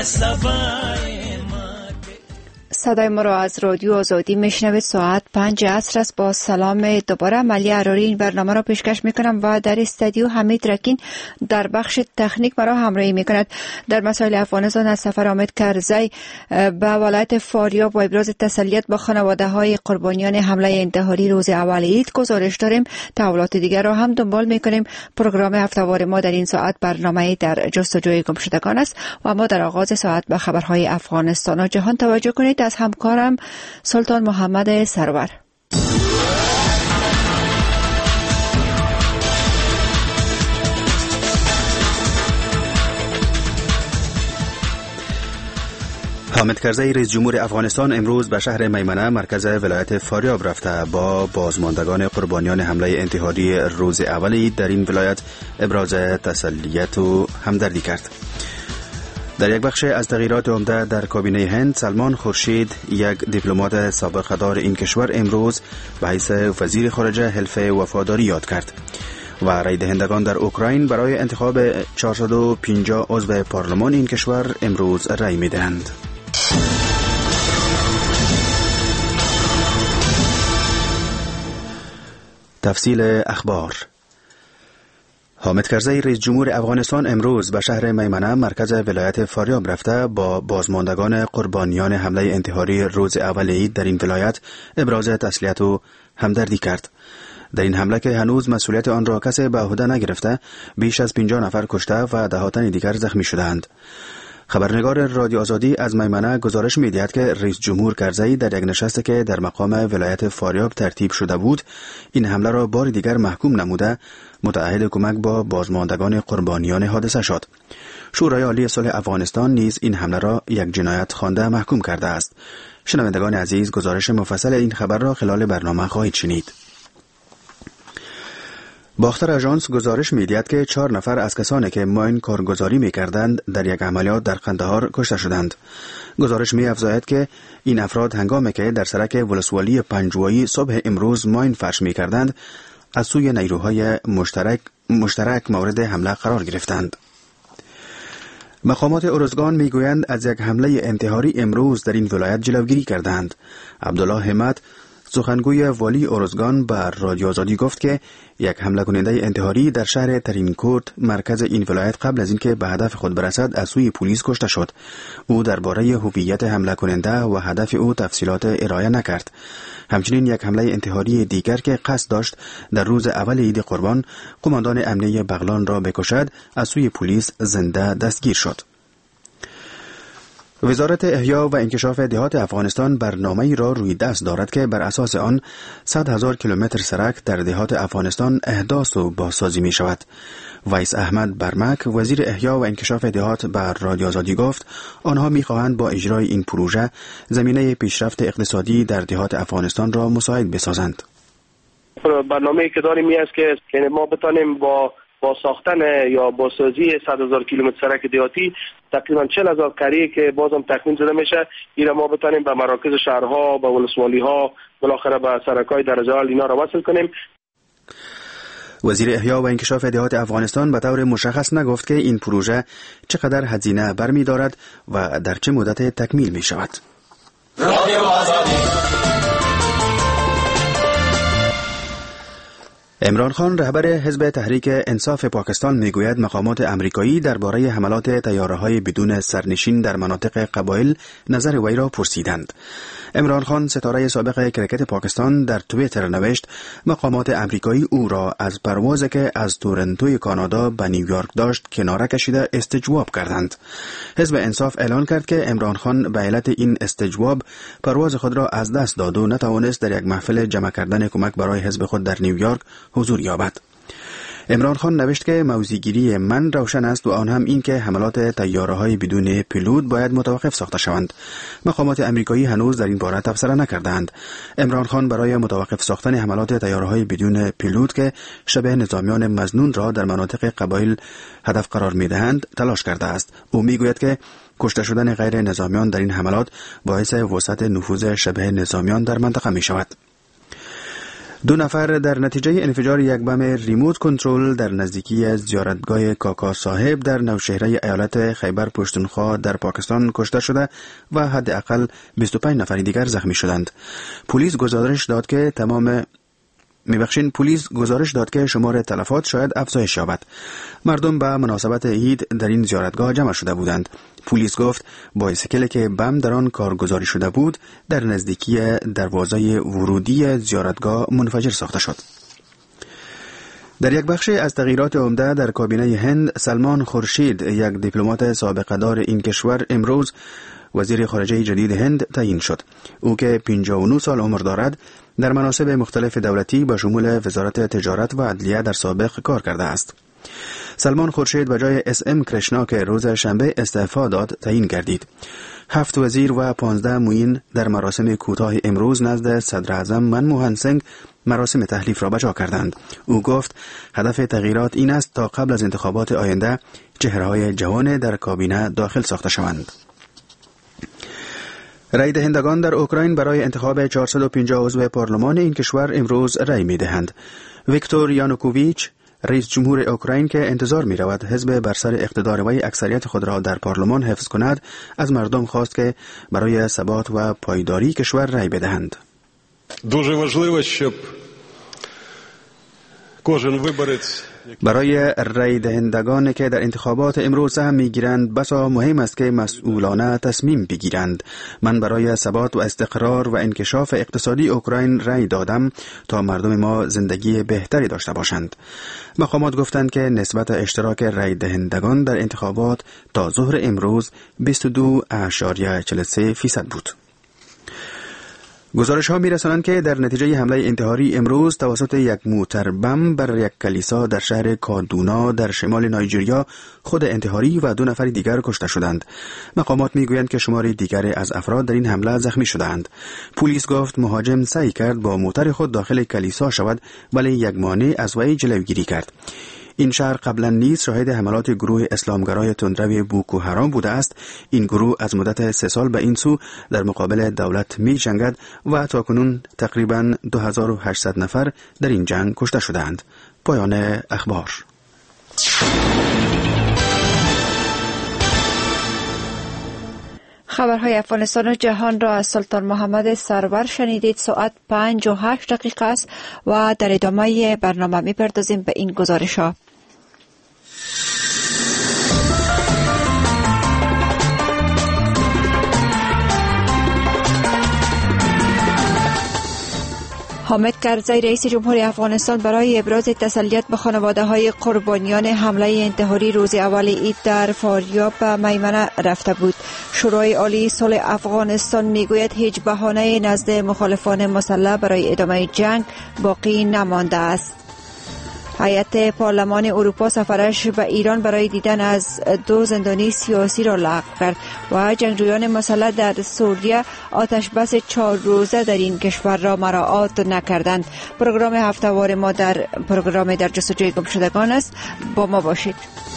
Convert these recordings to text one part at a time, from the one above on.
صدای ما را از رادیو آزادی میشنوید. ساعت 5 عصر است. با سلام دوباره ملی عراری این برنامه را پیشکش میکنم و در استودیو حمید رکین در بخش تکنیک مرا همراهی میکند. در مسائل افغانستان از سفر حامد کرزی به ولایت فاریاب و ابراز تسلیت با خانواده های قربانیان حمله انتحاری روز اول عید گزارش داریم. تحولات دیگر را هم دنبال میکنیم. پروگرام هفتهوار ما در این ساعت برنامه در جستجوی گمشدگان است و ما در آغاز ساعت به خبرهای افغانستان و جهان توجه کنید. از همکارم سلطان محمد سرور. حامد کرزی رئیس جمهور افغانستان امروز به شهر میمنه مرکز ولایت فاریاب رفته با بازماندگان قربانیان حمله انتحاری روز اول عید در این ولایت ابراز تسلیت و همدردی کرد. در یک بخش از تغییرات عمده در کابینه هند، سلمان خورشید یک دیپلمات سابق دار این کشور امروز به حیث وزیر خارجه حلف وفاداری یاد کرد و رای دهندگان در اوکراین برای انتخاب 450 عضو پارلمان این کشور امروز رای می‌دهند. تفصیل اخبار. حامد کرزی رئیس جمهور افغانستان امروز به شهر میمنه مرکز ولایت فاریاب رفته با بازماندگان قربانیان حمله انتحاری روز اول عید در این ولایت ابراز تسلیت و همدردی کرد. در این حمله که هنوز مسئولیت آن را کسی به عهده نگرفته، بیش از 50 نفر کشته و دهاتن دیگر زخمی شدند. خبرنگار رادیو آزادی از میمنه گزارش می‌دهد که رئیس جمهور کرزی در یک نشستی که در مقام ولایت فاریاب ترتیب شده بود، این حمله را بار دیگر محکوم نموده متعهد کمک با بازماندگان قربانیان حادثه شد. شورای عالی صلح افغانستان نیز این حمله را یک جنایت خوانده محکوم کرده است. شنوندگان عزیز، گزارش مفصل این خبر را خلال برنامه خواهید شنید. باختر آژانس گزارش می‌دهد که 4 نفر از کسانی که ماین کارگزاری می‌کردند در یک عملیات در قندهار کشته شدند. گزارش می‌افزاید که این افراد هنگامی که در سرک ولسوالی پنجوایی صبح امروز ماین فرش می‌کردند، از سوی نیروهای مشترک مورد حمله قرار گرفتند. مقامات ارزگان میگویند از یک حمله انتحاری امروز در این ولایت جلوگیری کردند. عبدالله همت سخنگوی والی ارزگان به رادیو آزادی گفت که یک حمله کننده انتحاری در شهر ترینکوت مرکز این ولایت قبل از اینکه به هدف خود برسد از سوی پلیس کشته شد. او درباره هویت حمله کننده و هدف او تفصیلات ارائه نکرد. همچنین یک حمله انتحاری دیگر که قصد داشت در روز اول عید قربان قماندان امنیه بغلان را بکشد از سوی پلیس زنده دستگیر شد. وزارت احیا و انکشاف دهات افغانستان برنامه‌ای را روی دست دارد که بر اساس آن 100,000 کیلومتر سرک در دهات افغانستان احداث و بازسازی می شود. ویس احمد برمک وزیر احیا و انکشاف دهات بر رادیو آزادی گفت آنها می خواهند با اجرای این پروژه زمینه پیشرفت اقتصادی در دهات افغانستان را مساعد بسازند. برنامه‌ای که داریم این است که ما بتانیم با ساختن یا با سازی 100,000 کیلومتر سرک دهاتی تقریبا 40,000 قریه که بازم تخمین زده میشه، این ما بتانیم به مراکز شهرها، به ولسوالی‌ها، بالاخره به سرک‌های درجه اول اینا را وصل کنیم. وزیر احیا و انکشاف دهات افغانستان به طور مشخص نگفت که این پروژه چقدر هزینه برمی‌دارد و در چه مدت تکمیل می‌شود. عمران خان رهبر حزب تحریک انصاف پاکستان میگوید مقامات امریکایی درباره حملات طیاره‌های بدون سرنشین در مناطق قبایل نظر وی را پرسیدند. عمران خان ستاره سابق کرکت پاکستان در توییتر نوشت مقامات امریکایی او را از پروازی که از تورنتوی کانادا به نیویورک داشت کناره کشیده استجواب کردند. حزب انصاف اعلان کرد که عمران خان به علت این استجواب پرواز خود را از دست داد و نتوانست در یک محفل جمع کردن کمک برای حزب خود در نیویورک حضور یابد. عمران خان نوشت که موضع‌گیری من روشن است و آن هم این که حملات طیاره‌های بدون پیلوت باید متوقف ساخته شوند. مقامات امریکایی هنوز در این باره تبصره نکردند. عمران خان برای متوقف ساختن حملات طیاره‌های بدون پیلوت که شبه نظامیان مظنون را در مناطق قبایل هدف قرار می‌دهند تلاش کرده است. او می‌گوید که کشته شدن غیر نظامیان در این حملات باعث وسعت نفوذ شبه نظامیان در منطقه می‌شود. 2 نفر در نتیجه انفجار یک بم ریموت کنترل در نزدیکی زیارتگاه کاکا صاحب در نوشهره ایالت خیبر پشتونخوا در پاکستان کشته شده و حداقل 25 نفر دیگر زخمی شدند. پلیس گزارش داد که شمار تلفات شاید افزایش یابد. مردم به مناسبت عید در این زیارتگاه جمع شده بودند. پلیس گفت بایسیکلی که بم در آن کارگزاری شده بود در نزدیکی دروازه ورودی زیارتگاه منفجر ساخته شد. در یک بخش از تغییرات عمده در کابینه هند، سلمان خورشید، یک دیپلمات سابقه دار این کشور، امروز وزیر خارجه جدید هند تعیین شد. او که 59 سال عمر دارد در مناصب مختلف دولتی با شمول وزارت تجارت و عدلیه در سابق کار کرده است. سلمان خورشید به جای SM کرشنا که روز شنبه استعفا داد تعیین گردید. 7 وزیر و 15 معین در مراسم کوتاه امروز نزد صدر اعظم منموهن سینگ مراسم تحلیف را بجا کردند. او گفت هدف تغییرات این است تا قبل از انتخابات آینده چهره‌های جوان در کابینه داخل ساخته شوند. رای دهندگان در اوکراین برای انتخاب 450 عضو پارلمان این کشور امروز رای می دهند. ویکتور یانوکوویچ، رئیس جمهور اوکراین که انتظار می رود حزب بر سر اقتدار وی اکثریت خود را در پارلمان حفظ کند، از مردم خواست که برای ثبات و پایداری کشور رای بدهند. дуже важливо, щоб кожен виборець برای رای دهندگان که در انتخابات امروز سهم میگیرند بسا مهم است که مسئولانه تصمیم بگیرند. من برای ثبات و استقرار و انکشاف اقتصادی اوکراین رای دادم تا مردم ما زندگی بهتری داشته باشند. مقامات گفتند که نسبت اشتراک رای دهندگان در انتخابات تا ظهر امروز 22.43% بود. گزارش ها می رسانند که در نتیجه حمله انتحاری امروز توسط یک موتر بم بر یک کلیسا در شهر کادونا در شمال نایجریا خود انتحاری و 2 نفر دیگر کشته شدند. مقامات می گویند که شمار دیگر از افراد در این حمله زخمی شدند. پلیس گفت مهاجم سعی کرد با موتر خود داخل کلیسا شود ولی یک مانع از وی جلوگیری کرد. این شهر قبلا نیز شاهد حملات گروه اسلامگرای تندرو بوکو حرام بوده است. این گروه از مدت 3 سال به این سو در مقابل دولت می جنگد و تاکنون تقریبا 2800 نفر در این جنگ کشته شدند. پایان اخبار. خبرهای افغانستان و جهان را از سلطان محمد سرور شنیدید. ساعت 5:08 است و در ادامه برنامه می‌پردازیم به این گزارش‌ها. حامد کرزی رئیس جمهور افغانستان برای ابراز تسلیت به خانواده‌های قربانیان حمله انتحاری روز اول عید در فاریاب به میمنه رفته بود. شورای عالی صلح افغانستان میگوید هیچ بهانه‌ای نزد مخالفان مسلح برای ادامه جنگ باقی نمانده است. هیئت پارلمان اروپا سفرش به ایران برای دیدن از 2 زندانی سیاسی را لغو کرد و جنگجویان مسلح در سوریه آتش بس 4 روزه در این کشور را مراعات نکردند. پروگرام هفتهوار ما در پروگرام در جستجوی گمشدگان است. با ما باشید.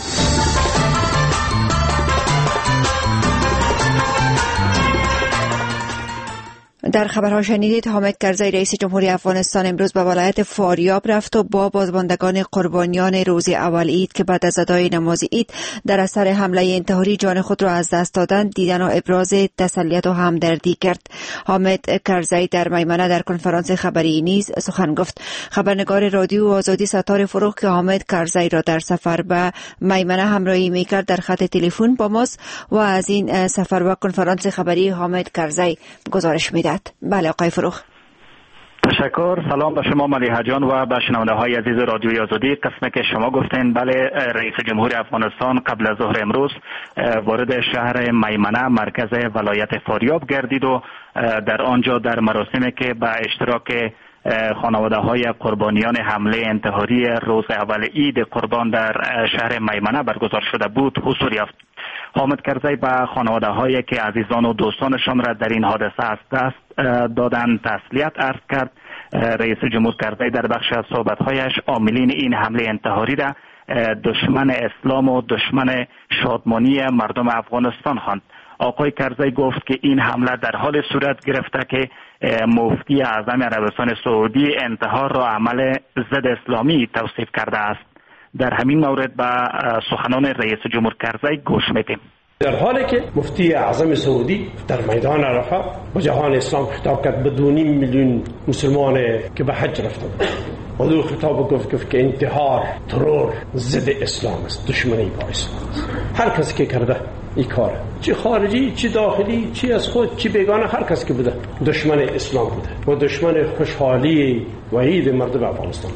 در خبرها شنیدید حامد کرزی رئیس جمهوری افغانستان امروز به ولایت فاریاب رفت و با بازماندگان قربانیان روز اول عید که بعد از ادای نماز عید در اثر حمله انتحاری جان خود را از دست دادند دیدن و ابراز تسلیت و همدردی کرد. حامد کرزی در میمنه در کنفرانس خبری نیز سخن گفت. خبرنگار رادیو آزادی ستار فروغ که حامد کرزی را در سفر به میمنه همراهی میکرد در خط تلفن با ماست و از این سفر و کنفرانس خبری حامد کرزی گزارش میدهد. بله آقای فروغ. تشکر. سلام به شما ملیحه جان و به شنونده های عزیز رادیوی آزادی. قسمی که شما گفتین بله رئیس جمهور افغانستان قبل از ظهر امروز وارد شهر میمنه مرکز ولایت فاریاب گردید و در آنجا در مراسمی که به اشتراک خانواده های قربانیان حمله انتحاری روز اول عید قربان در شهر میمنه برگزار شده بود حضور یافت. حامد کرزی به خانواده هایی که عزیزان و دوستانشان را در این حادثه از دست دادن تسلیت عرض کرد. رئیس جمهور کرزی در بخش از صحبت‌هایش عاملین این حمله انتحاری را دشمن اسلام و دشمن شادمانی مردم افغانستان خواند. آقای کرزی گفت که این حمله در حال صورت گرفته که مفتی اعظم عربستان سعودی انتحار را عمل ضد اسلامی توصیف کرده است. در همین مورد به سخنان رئیس جمهور کرزی گوش میدیم. در حالی که مفتی اعظم سعودی در میدان عرفه با جهان اسلام خطاب کرد به 2.5 میلیون مسلمان که به حج رفته بود، با دو خطاب گفت که انتحار ترور ضد اسلام است، دشمنی با اسلام است. هر کسی که کرده این کار، چه خارجی چه داخلی، چه از خود چه بیگانه، هر کسی که بوده دشمن اسلام بوده و دشمن خوشحالی و عید مردم افغانستان.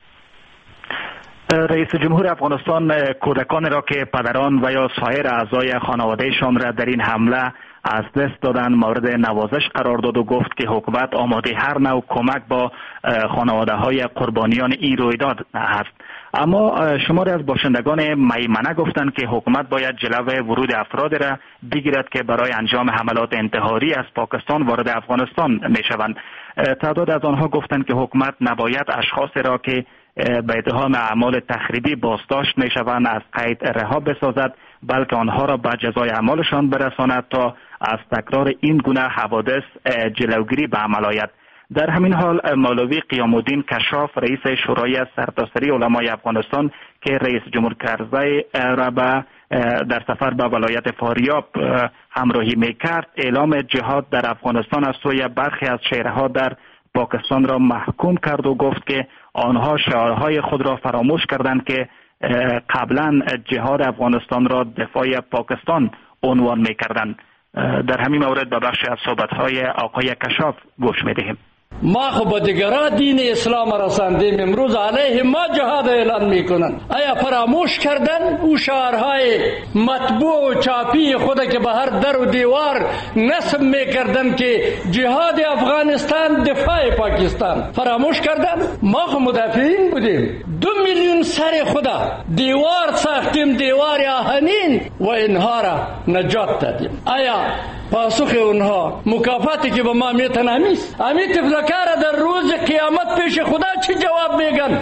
رئیس جمهور افغانستان کودکان را که پدران و یا سایر اعضای خانوادهشان را در این حمله از دست دادن مورد نوازش قرار داد و گفت که حکومت آماده هر نوع کمک با خانواده های قربانیان این رویداد است. اما شماری از باشندگان میمنه گفتند که حکومت باید جلو ورود افراد را بگیرد که برای انجام حملات انتحاری از پاکستان وارد افغانستان می شوند. تعداد از آنها گفتند که حکومت نباید اشخاص را که به اتهام اعمال تخریبی بازداشت می شوند از قید رها بسازد، بلکه آنها را به جزای اعمالشان برساند تا از تکرار این گونه حوادث جلوگیری به عمل آید. در همین حال مولوی قیام الدین کشاف رئیس شورای سرتاسری علمای افغانستان که رئیس جمهور کرزی را در سفر به ولایت فاریاب همراهی میکرد اعلام جهاد در افغانستان از سوی برخی از شهرها در پاکستان را محکوم کرد و گفت که آنها شعارهای خود را فراموش کردند که قبلا جهاد افغانستان را دفاع پاکستان عنوان میکردند. در همین مورد به بخشی از صحبت‌های آقای کشاف گوش می‌دهیم. ما خو به دیگران دین اسلام رساندیم، امروز علیه ما جهاد اعلان میکنن. آیا فراموش کردن او شعارهای مطبوع و چاپی خود که به هر در و دیوار نصب میکردن که جهاد افغانستان دفاع پاکستان؟ فراموش کردن؟ ما خو مدافعین بودیم، 2 میلیون سر خدا دیوار ساختیم، دیوار آهنین، و اینها را نجات دادیم. آیا پاسخ اونها مکافاتی که به ما میتن همیست؟ امی تفلکار در روز قیامت پیش خدا چی جواب میگن؟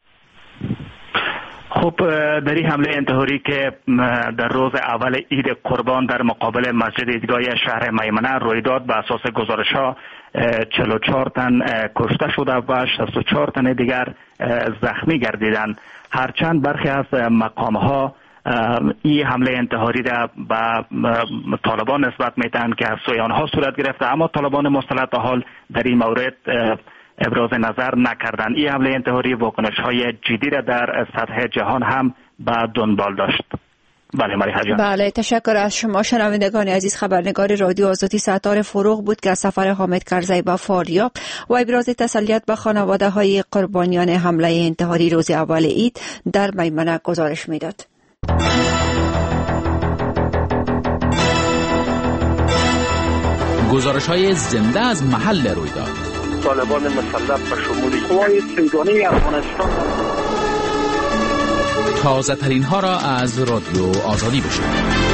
خب در این حمله انتحاری که در روز اول عید قربان در مقابل مسجد عیدگاه شهر میمنه روی داد، به اساس گزارش‌ها 44 تن کشته شده و 64 تن دیگر زخمی گردیدند. هرچند برخی از مقام‌ها این حمله انتحاری را به طالبان نسبت میدن که از سوی آنها صورت گرفته، اما طالبان مسلح تا حال در این مورد ابراز نظر نکردند. این حمله انتحاری واکنش‌های جدی را در سطح جهان هم به دنبال داشت. بله ماریها جان. بله، تشکر از شما شنوندگان عزیز. خبرنگار رادیو آزادی ستار فروغ بود که از سفر حامد کرزی به فاریاب و ابراز تسلیت به خانواده های قربانیان حمله انتحاری روز اول عید در میمنه گزارش میداد. گزارش‌های زنده از محل رویداد. طالبان مسلح به شمول قوای سیگانی افغانستان. تازه ترین ها را از رادیو آزادی بشنوید.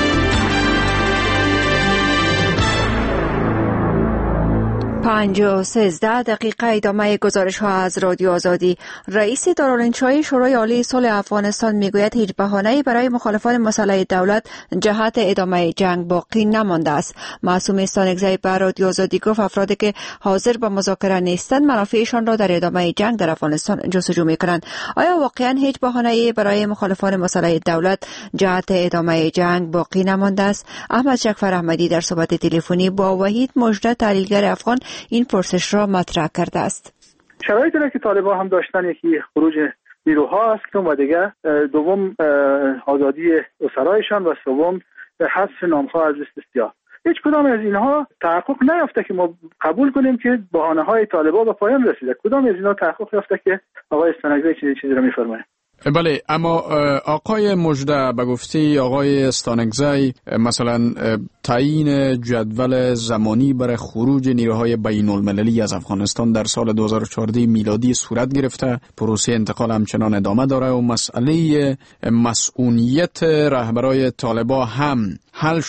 5:13 ادامه گزارش ها از رادیو آزادی. رئیس دارالانشای شورای عالی صلح افغانستان میگوید هیچ بهانه‌ای برای مخالفان مسلح دولت جهت ادامه جنگ باقی نمانده است. معصوم استانکزی به رادیو آزادی گفت افرادی که حاضر به مذاکره نیستند منافعشان را در ادامه جنگ در افغانستان جستجو میکنند. آیا واقعا هیچ بهانه‌ای برای مخالفان مسلح دولت جهت ادامه جنگ باقی نمانده است؟ احمد شکفر احمدی در صحبت تلفنی با وحید مژده تحلیلگر افغان این پرسش را مطرح کرده است. شرایطی را که طالبان هم داشتن، یکی خروج نیروها است و دیگه دوم آزادی اسرایشان و سوم حذف نام‌ها از لیست سیاه. هیچ کدام از اینها تحقق نیافته که ما قبول کنیم که بهانه‌های طالبان به پایان رسیده. کدام از اینها تحقق یافته که آقای استانکزی چیزی را می‌فرمایند؟ بله، اما آقای مژده به گفته آقای استانکزی مثلا تعیین جدول زمانی برای خروج نیروهای بین المللی از افغانستان در سال 2014 میلادی صورت گرفته، پروسه انتقال همچنان ادامه داره و مسئله مسئولیت رهبرای طالبان هم حل شده.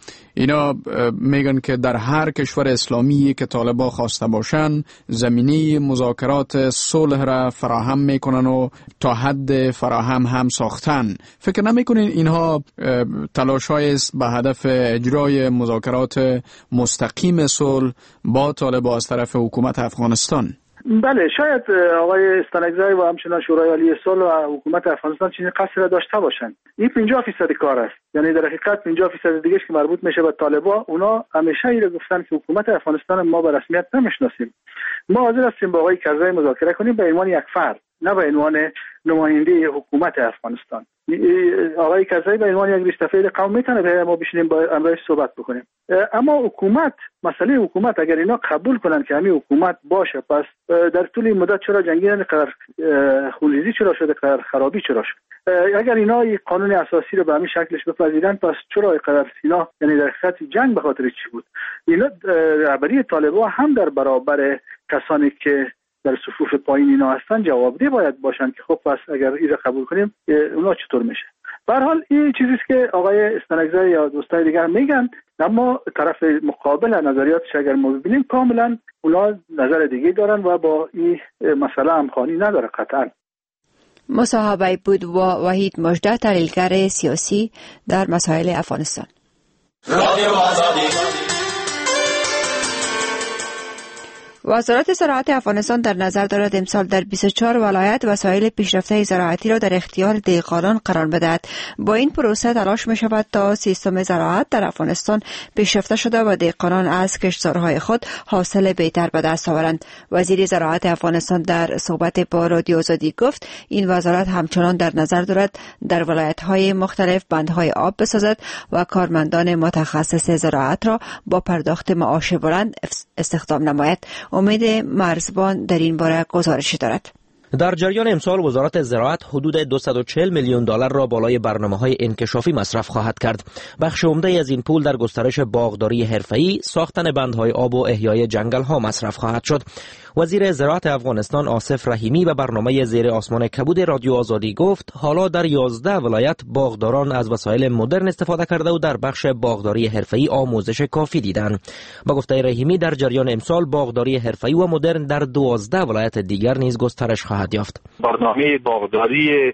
اینا میگن که در هر کشور اسلامی که طالبان خواسته باشن زمینه مذاکرات صلح را فراهم میکنن و تا حد فراهم هم ساختن. فکر نمیکنین اینها تلاش‌های است به هدف اجرای مذاکرات مستقیم صلح با طالبان از طرف حکومت افغانستان؟ بله، شاید آقای استانکزی و همچنان شورای عالی صلح و حکومت افغانستان چنین قصدی را داشته باشند. این 50% کار است، یعنی در حقیقت 50% دیگه که مربوط میشه به طالبان. اونا همیشه این گفتن که حکومت افغانستان ما به رسمیت نمیشناسیم، ما حاضر هستیم با آقای کرزی مذاکره کنیم به عنوان یک فرد، نه به عنوان نماینده حکومت افغانستان. آقای کرزی به عنوان یک ریش‌تفعیل قوم میتونه ما بشینیم با امروز صحبت بکنیم. اما حکومت، مسئله حکومت اگر اینا قبول کنن که همین حکومت باشه، پس در طول این مدت چرا جنگیدن قرار خونریزی چرا شده، قرار خرابی چرا شد؟ اگر اینا این قانون اساسی رو به همین شکلش بپذیرن، پس چرا قرار سینا، یعنی در حقیقت جنگ به خاطر چی بود؟ اینا رهبری طالبان هم در برابر کسانی که در صفوف پایین اینا هستن جوابده باید باشن که خب پس اگر این را قبول کنیم اونا چطور میشه. به هر حال این چیزی است که آقای استانکزی یا دوستای دیگر میگن، اما طرف مقابل نظریاتش اگر ما ببینیم کاملا اونا نظر دیگه دارن و با این مسئله همخوانی نداره قطعا. مصاحبه بود با وحید مژده، تحلیلگر سیاسی در مسائل افغانستان. وزارت زراعت افغانستان در نظر دارد امسال در 24 ولایت وسایل پیشرفته زراعتی را در اختیار دهقانان قرار بدهد. با این پروسه تلاش می شود تا سیستم زراعت در افغانستان پیشرفته شده و دهقانان از کشتزارهای خود حاصل بهتر به دست آورند. وزیر زراعت افغانستان در صحبت با رادیو آزادی گفت این وزارت همچنان در نظر دارد در ولایت‌های مختلف بندهای آب بسازد و کارمندان متخصص زراعت را با پرداخت معاش بلند استخدام نماید. امید مرزبان در این باره گزارشی دارد. در جریان امسال وزارت زراعت حدود 240 میلیون دلار را بالای برنامه‌های انکشافی مصرف خواهد کرد. بخش عمده از این پول در گسترش باغداری حرفه‌ای، ساختن بندهای آب و احیای جنگل‌ها مصرف خواهد شد. وزیر زراعت افغانستان آصف رحیمی به برنامه زیر آسمان کبود رادیو آزادی گفت حالا در 11 ولایت باغداران از وسایل مدرن استفاده کرده و در بخش باغداری حرفه‌ای آموزش کافی دیدند. با گفته رحیمی در جریان امسال باغداری حرفه‌ای و مدرن در 12 ولایت دیگر نیز گسترش خواهد یافت. برنامه باغداری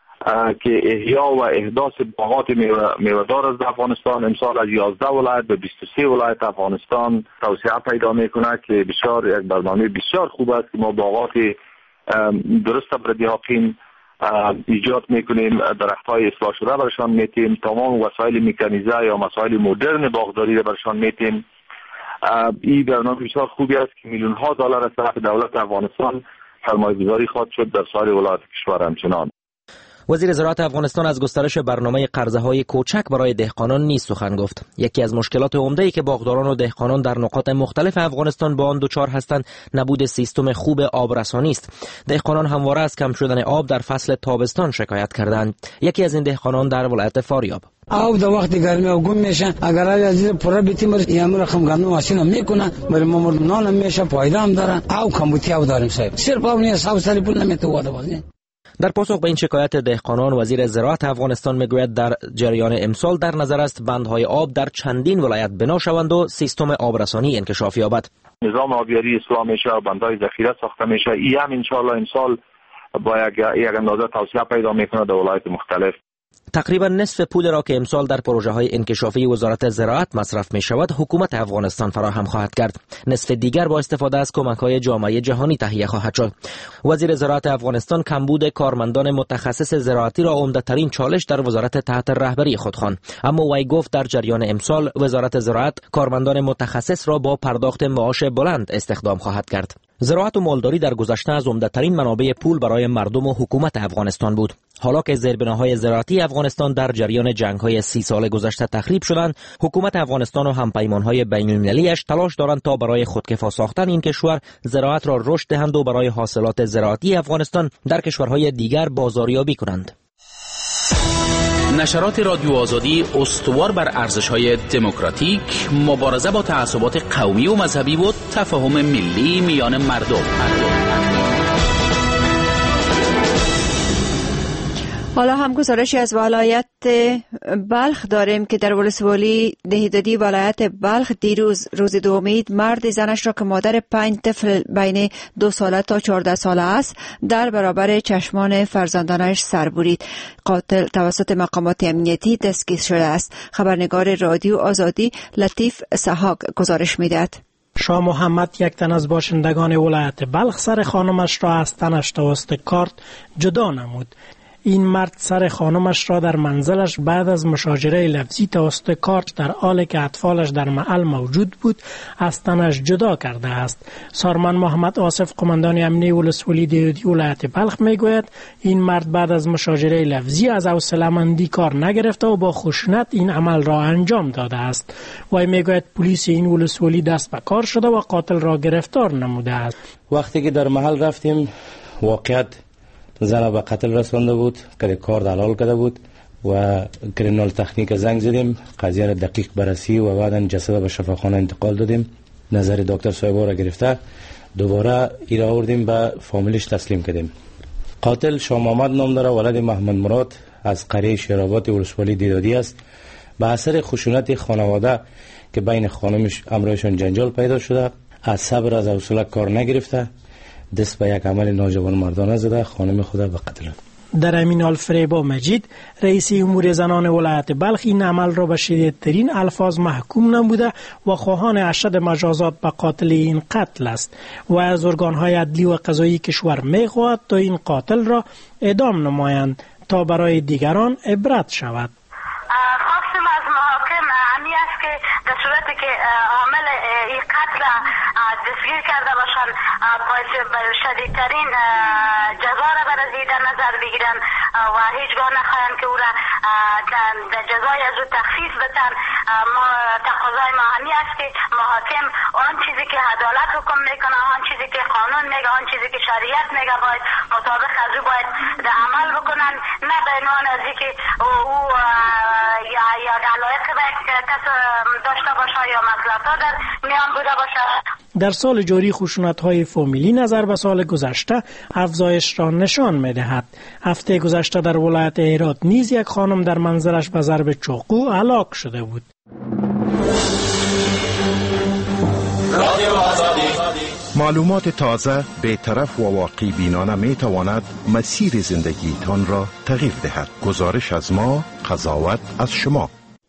که احیا و احداث باغات میوه‌دار از افغانستان امسال از 11 ولایت به 23 ولایت افغانستان توسعه پیدا میکنه که بسیار یک برنامه بسیار خوب است که ما باغات درست برای دهقان ایجاد میکنیم، درخت‌های اصلاح شده برشان میتیم، تمام وسایل مکانیزه یا مسائل مدرن باغداری را برشان میتیم. این برنامه بسیار خوبی است که میلیون ها دلار از طرف دولت افغانستان سرمایه‌گذاری خواهد شد در سایر ولایات کشور. همچنان وزیر زراعت افغانستان از گسترش برنامه قرضه‌های کوچک برای دهقانان نیز سخن گفت. یکی از مشکلات عمده‌ای که باغداران و دهقانان در نقاط مختلف افغانستان با آن دچار هستند نبود سیستم خوب آبرسانی است. دهقانان همواره از کم شدن آب در فصل تابستان شکایت کردند. یکی از این دهقانان در ولایت فاریاب: آب در وقت گرمی و گم میشن، اگر از پورا بیتی مر یامر رقم گندم واسینا میکنن، برای ما نان میشه، فایده هم داره. آب کمبودی آب داریم صاحب، صرف آب نیست، حساب سری پول نمیتونه بازی. در پاسخ به این شکایت دهقانان، وزیر زراعت افغانستان میگوید در جریان امسال در نظر است بندهای آب در چندین ولایت بنا شوند و سیستم آبرسانی انکشاف یابد. نظام آبیاری اصلاح میشه و بندهای ذخیره ساخته میشه. این هم ان شاء الله امسال با یک اندازه توسعه پیدا میکنه در ولایت مختلف. تقریبا نصف پول را که امسال در پروژه های انکشافی وزارت زراعت مصرف می شود حکومت افغانستان فراهم خواهد کرد. نصف دیگر با استفاده از کمک های جامعه جهانی تهیه خواهد شد. وزیر زراعت افغانستان کمبود کارمندان متخصص زراعتی را عمده ترین چالش در وزارت تحت رهبری خود خواند، اما وی گفت در جریان امسال وزارت زراعت کارمندان متخصص را با پرداخت معاش بلند استخدام خواهد کرد. زراعت و مالداری در گذشته از عمده‌ترین منابع پول برای مردم و حکومت افغانستان بود. حالا که زیربناهای زراعتی افغانستان در جریان جنگ‌های 30 سال گذشته تخریب شدند، حکومت افغانستان و همپیمان‌های بین‌المللی‌اش تلاش دارند تا برای خودکفا ساختن این کشور زراعت را رشد دهند و برای حاصلات زراعتی افغانستان در کشورهای دیگر بازاریابی کنند. نشرات رادیو آزادی استوار بر ارزش‌های دموکراتیک، مبارزه با تعصبات قومی و مذهبی و تفاهم ملی میان مردم. حالا هم گزارشی از ولایت بلخ داریم که در ولسوالی دهیدادی ولایت بلخ دیروز روز دومید مرد زنش را که مادر 5 طفل بین 2 ساله تا 14 ساله است در برابر چشمان فرزندانش سر برید. قاتل توسط مقامات امنیتی دستگیر شده است. خبرنگار رادیو آزادی لطیف سحاق گزارش میدهد. شاه محمد یک تن از باشندگان ولایت بلخ سر خانمش را از تنش توسط کارت جدا نمود. این مرد سر خانمش را در منزلش بعد از مشاجره لفظی توسط کارت در حالی که اطفالش در محل موجود بود از تنش جدا کرده است. سارمان محمد آصف قماندان امنیه ولسوالی دهیدادی ولایت بلخ میگوید این مرد بعد از مشاجره لفظی از حوصله‌مندی کار نگرفته و با خشونت این عمل را انجام داده است. وی میگوید پلیس این ولسوالی دست به کار شده و قاتل را گرفتار نموده است. وقتی که در محل رفتیم واقعیت زن به قتل رسانده بود که کار دلال کرده بود و کریمینال تکنیک زنگ زدیم، قضیه را دقیق بررسی و بعدا جسد به شفاخانه انتقال دادیم. نظر دکتر صاحبا را گرفته دوباره ایرا آوردیم به فامیلش تسلیم کردیم. قاتل شاه محمد نام داره، ولد محمد مراد از قریه شیرآباد ولسوالی دهیدادی است. به اثر خشونت خانواده که بین خانمش امرایشان جنجال پیدا شده از صبر از حوصله کار نگرفته دست به یک عمل ناجوان مردانه زده خانم خود به قتل. در همین حال فریبا مجید رئیس امور زنان ولایت بلخ این عمل را به شدیدترین الفاظ محکوم نموده و خواهان اشد مجازات به قاتل این قتل است و از ارگانهای عدلی و قضایی کشور می‌خواهد تا این قاتل را اعدام نمایند تا برای دیگران عبرت شود. خواستم از محاکم همی است که در صورتی که عامل این قتل دستگیر کرده باشند شدیدترین جزا را برای در نظر بگیرن و هیچگاه نخواهند که او را در جزای از او تخفیف بدن. ما تقاضای ما همی است که محاکم آن چیزی که عدالت حکم میکنه، آن چیزی که قانون میگه، آن چیزی که شریعت میگه باید مطابق از او باید در عمل بکنن، نه به عنوان از اینکه او یا علایق کس داشته باشه یا مصلحت‌ها در میان بوده باشه. در سال جاری خشونت‌های فامیلی نظر به سال گذشته افزایش را نشان می‌دهد. هفته گذشته در ولایت هرات نیز یک خانم در منزلش به ضرب چاقو هلاک شده بود. معلومات تازه، بی‌طرف و واقعی بینانه می‌تواند مسیر زندگیتان را تغییر دهد. گزارش از ما، قضاوت از شما.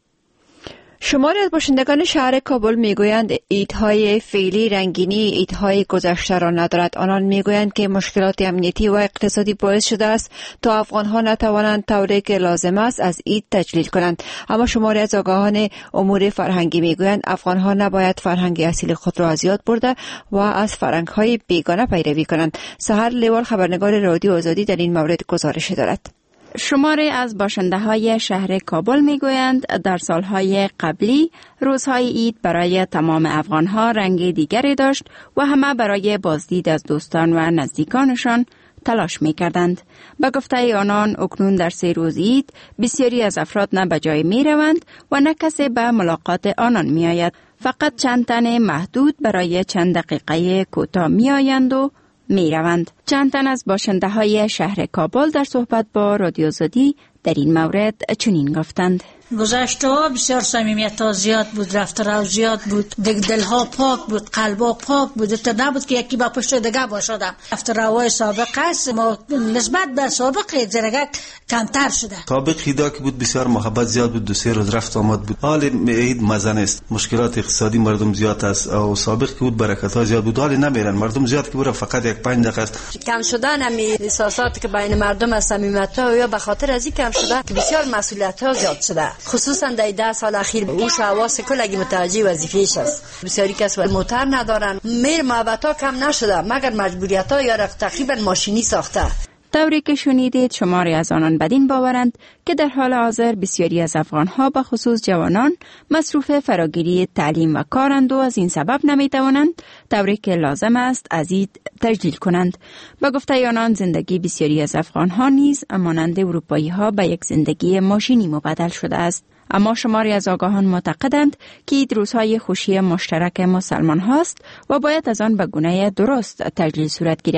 شماری از باشندگان شهر کابل میگویند ایدهای فعلی رنگینی ایدهای گذشته را ندارد. آنان میگویند که مشکلات امنیتی و اقتصادی باعث شده است تا افغانها نتوانند طوری که لازم است از اید تجلیل کنند. اما شماری از آگاهان امور فرهنگی میگویند افغانها نباید فرهنگ اصیل خود را از یاد برده و از فرهنگ‌های بیگانه پیروی کنند. سحر لیوال خبرنگار رادیو آزادی در این مورد گزارش دارد. شماری از باشنده های شهر کابل می گویند در سالهای قبلی روزهای عید برای تمام افغانها رنگ دیگری داشت و همه برای بازدید از دوستان و نزدیکانشان تلاش می کردند. به گفته آنان اکنون در 3 روز عید بسیاری از افراد نه به جای می روند و نه کسی به ملاقات آنان می آید. فقط چند تن محدود برای چند دقیقه کوتاه می آیند و می روند. چند تن از باشنده های شهر کابل در صحبت با رادیو آزادی در این مورد چنین گفتند. گذشته ها بسیار صمیمیت ها زیاد بود، رفت رو زیاد بود، دل ها پاک بود، قلب ها پاک بود، تا نبود که یکی با پشت دیگه باشدم. رفت روهای سابق است ما نسبت به سابق زرگک کمتر شده. سابق خیدا که بود بسیار محبت زیاد بود، 2-3 روز رفت آمد بود. حال عید مزن است، مشکلات اقتصادی مردم زیاد است و سابق که بود برکت ها زیاد بود. حال نمیرن مردم زیاد که بود فقط 1-5 دقیقه است. کم شدن همین احساساتی که بین مردم از صمیمیت ها یا به خاطر از این کم شده که بسیار مسئولیت ها زیاد شده. خصوصا در 10 سال اخیر اوش حواس کلگی متوجه وظیفه‌اش است. بسیاری کس موتر ندارن، میر محبت ها کم نشده مگر مجبوریت ها یا تقریبا ماشینی ساخته. طوری که شنیدید شماری از آنان بدین باورند که در حال حاضر بسیاری از افغانها به خصوص جوانان مصروف فراگیری تعلیم و کارند و از این سبب نمیتوانند طوری که لازم است از عید تجلیل کنند. به گفته آنان زندگی بسیاری از افغانها نیز مانند اروپایی ها به یک زندگی ماشینی مبدل شده است. اما شماری از آگاهان معتقدند که عید روزهای خوشی مشترک مسلمان هاست و باید از آن به گونه درست تجلیل صورت گیرد.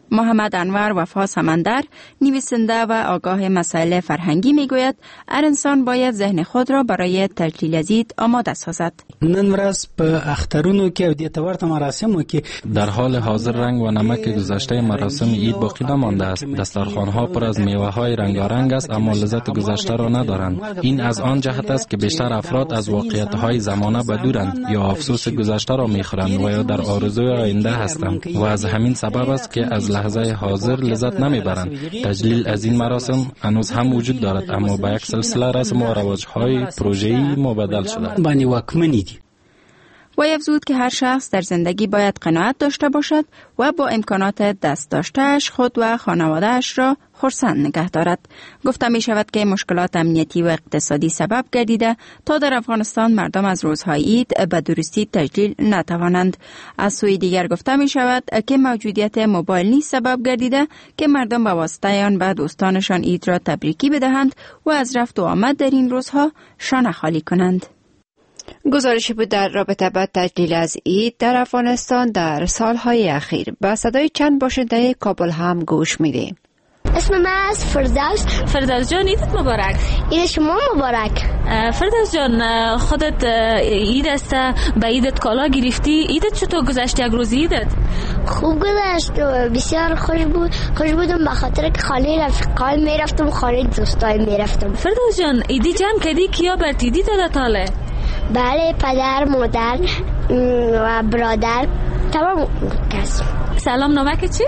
محمد انور وفا سمندر، نویسنده و آگاه مسائل فرهنگی میگوید هر انسان باید ذهن خود را برای تجلیل از عید آماده سازد. نن ورځ په اخترونو کې او د تورت مراسمو کې در حال حاضر رنگ و نمک گذشته مراسم عید باقی نمانده است. دسترخوان‌ها پر از میوه‌های رنگارنگ است اما لذت گذشته را ندارند. این از آن جهت است که بیشتر افراد از واقعیت‌های زمانه بدورند یا افسوس گذشته را می‌خورند و یا در آرزوی آینده هستند و از همین سبب است که از لحظه حاضر لذت نمیبرند. تجلیل از این مراسم هنوز هم وجود دارد اما به یک سلسله رسم و رواج‌های پروژه‌ای مبدل شده. باندې واکمنی دي. و افزود که هر شخص در زندگی باید قناعت داشته باشد و با امکانات دست داشته‌اش خود و خانواده‌اش را خرسند نگه دارد. گفته می شود که مشکلات امنیتی و اقتصادی سبب گردیده تا در افغانستان مردم از روزهای عید به درستی تجلیل نتوانند. از سوی دیگر گفته می شود که موجودیت موبایل نیز سبب گردیده که مردم به واسطه آن به دوستانشان عید را تبریکی بدهند و از رفت و آمد در این روزها شانه خالی کنند. گزارشی بود در رابطه با تجلیل از عید در افغانستان در سالهای اخیر. با صدای چند باشنده کابل هم گوش میدیم. اسم من از فردوس جان، عیدت مبارک. عید شما مبارک. فردوس جان، خودت عید است، به عیدت کالا گرفتی؟ عیدت چطور گذشت؟ یک روز عیدت خوب گذشت، بسیار خوش بودم به خاطر که خانه رفیقای میرفتم، خانه دوستای میرفتم. فردوس جان، عیدی جمع کردی؟ کیا بر عیدی داده تاله؟ بله، پدر، مادر و برادر، تمام کس. سلام، نامه چی؟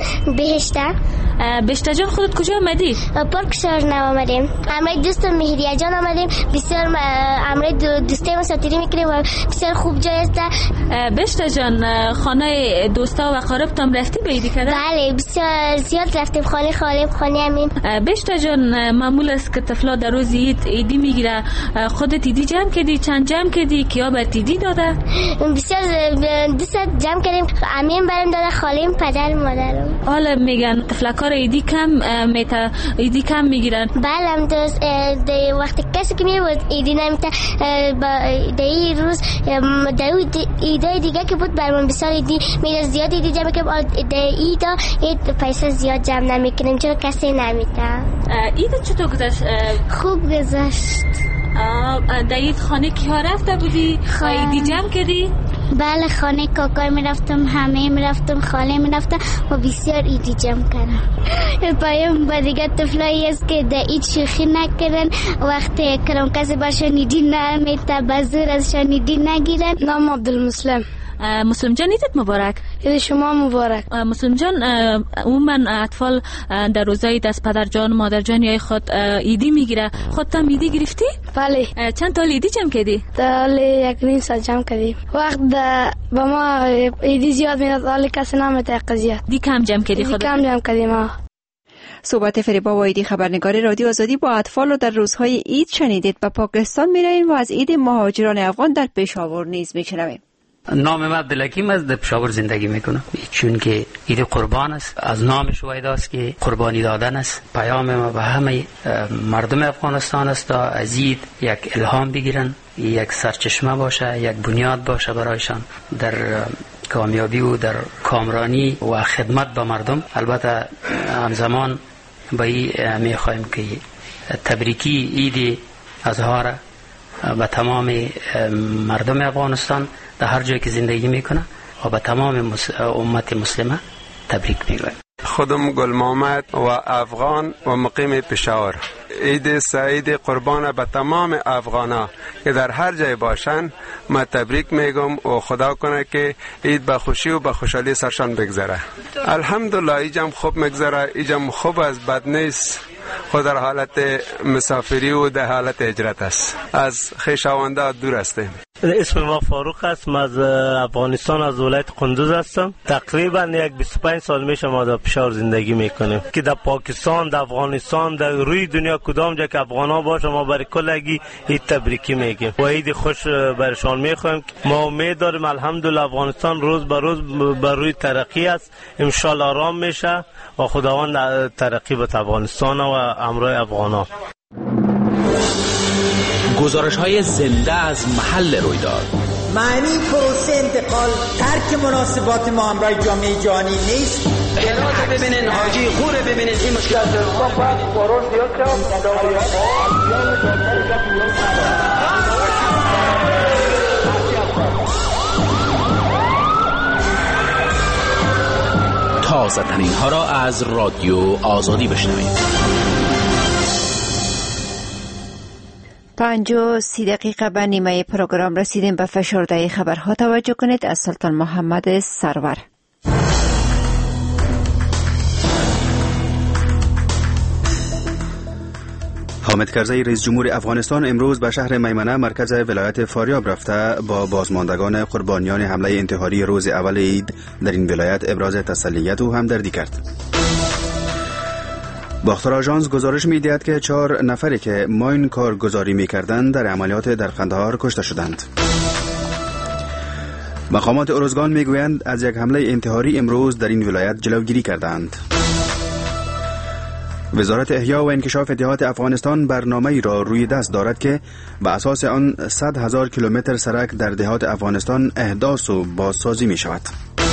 بهشته جان، خودت کجا آمدی؟ پارک شهرنو آمدیم. امروز دوست مهریه جان آمدیم. بسیار امروز دوستی مسافری میکنیم و بسیار خوب جای است. بهشته جان، خانه دوستا و اقاربتان رفتی به عیدی کردن؟ بله، بسیار زیاد رفتیم، خانه امین. بهشته جان، معمول است که طفلا در روز عیدی میگیره، خودت عیدی جمع کردی؟ چند جمع کردی؟ کیا بر عیدی داده؟ بسیار دوست جمع کردیم، امین برام داده، خالیم، پدر، مادرم. حالا میگن طفلکار عیدی کم میگیرن. بله، دوست وقتی کسی که میبود عیدی نمیته در این روز در عیدای دیگه که بود برام بسیار عیدی میده، زیاد عیدی جمع که در عیدا پیسه زیاد جمع نمیکنیم چون کسی نمیده. عیدت چطور گذشت؟ خوب گذشت. در عید خانه کیا رفته بودی؟ عیدی جمع کردی؟ بله، خانه کاکای میرفتم، همه میرفتم، خاله میرفتم و بسیار عیدی جمع کردم. پایم با دیگه طفلایی است که در عید شوخی نکردن، وقتی کرم کسی باشن عیدی نمیته، بزرگ ازشان عیدی نگیرن. نام عبدالمسلم. مسلم جان، عیدت مبارک. عید شما مبارک. مسلم جان، عموما اطفال در روزای دست پدر جان مادر جان یا خود عیدی میگیره، خودت هم عیدی گرفتی؟ بله. چند تا عیدی جمع کردی؟ تا 1.5 سال جمع کردیم. وقت با ما عیدی زیاد میاد، حالا کسی نمیته قضیه. دی کم جمع کردی خودت؟ کم جمع کردیم. صحبت فریبا وایدی، خبرنگار رادیو آزادی با اطفال رو در روزهای عید شنیدید. به پاکستان میریم و از عید مهاجران افغان در پشاور نیز میشنویم. نام من عبدالحکیم است، در پشاور زندگی میکنم. چون که عید قربان است، از نامش وایداست که قربانی دادن است. پیام ما به همه مردم افغانستان است تا از عید یک الهام بگیرن، یک سرچشمه باشه، یک بنیاد باشه برایشان در کامیابی و در کامرانی و خدمت به مردم. البته همزمان به این میخوایم که تبریکی عید اضحی به تمام مردم افغانستان در هر جایی که زندگی میکنه و به تمام امت مسلمه تبریک میگویم. خودم گل محمد و افغان و مقیم پشاور. عید سعید قربان به تمام افغانا که در هر جای باشن ما تبریک میگم و خدا کنه که عید به خوشی و به خوشحالی سرشان بگذره. الحمدلله ایجم خوب میگذره، ایجم خوب از بد نیست. خود در حالت مسافری و در حالت هجرت است، از خویشاونده دور هستیم. اسم ما فاروق است، من از افغانستان از ولایت قندوز هستم. تقریبا 25 سال میشه ما در پشاور زندگی میکنیم که در پاکستان، در افغانستان، در روی دنیا کدام جا که افغانا باشه ما برای کلگی عید تبریکی میگیم و عید خوش برشان میخوایم. ما امید داریم الحمدلله افغانستان روز به روز بر روی ترقی است، ان شاء الله آرام میشه و خداوند ترقی به افغانستان و امرای افغانا. گزارش های زنده از محل رویداد، معنی پروسه انتقال ترک مناسبات ما همراه جامعه جهانی نیست. اطلاعات ببینین، حاجی خوره ببینین، این مشکلات تازه ترین ها را از رادیو آزادی بشنوید. 5:30 به نیمه پروگرام رسیدیم. به فشرده خبرها توجه کنید. از سلطان محمد سرور. حامد کرزی رئیس جمهور افغانستان امروز به شهر میمنه مرکز ولایت فاریاب رفته با بازماندگان قربانیان حمله انتحاری روز اول عید در این ولایت ابراز تسلیت و همدردی کرد. باختر آژانس گزارش می‌دهد که 4 نفری که ماین کارگزاری می‌کردند در عملیات در قندهار کشته شدند. مقامات ارزگان می‌گویند از یک حمله انتحاری امروز در این ولایت جلوگیری کردند. وزارت احیا و انکشاف اتحاد افغانستان برنامه‌ای را روی دست دارد که به اساس آن 100,000 کیلومتر سرک در دهات افغانستان احداث و بازسازی می شود.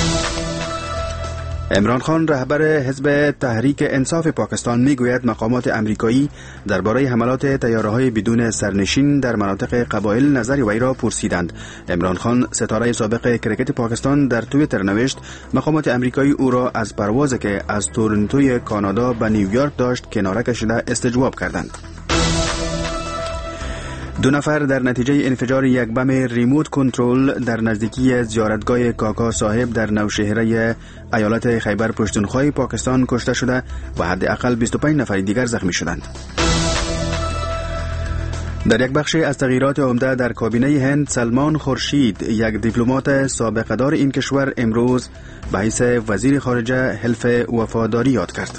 عمران خان رهبر حزب تحریک انصاف پاکستان می گوید مقامات امریکایی درباره حملات طیاره‌های بدون سرنشین در مناطق قبایل نظر وی را پرسیدند. عمران خان ستاره سابق کرکت پاکستان در توییتر نوشت مقامات امریکایی او را از پروازی که از تورنتوی کانادا به نیویورک داشت کناره کشیده استجواب کردند. 2 نفر در نتیجه انفجار یک بم ریموت کنترل در نزدیکی زیارتگاه کاکا صاحب در نوشهره ایالت خیبر پشتونخوا پاکستان کشته شده و حداقل 25 نفر دیگر زخمی شدند. در یک بخش از تغییرات عمده در کابینه هند، سلمان خورشید یک دیپلمات سابقه دار این کشور امروز به حیث وزیر خارجه حلف وفاداری یاد کرد.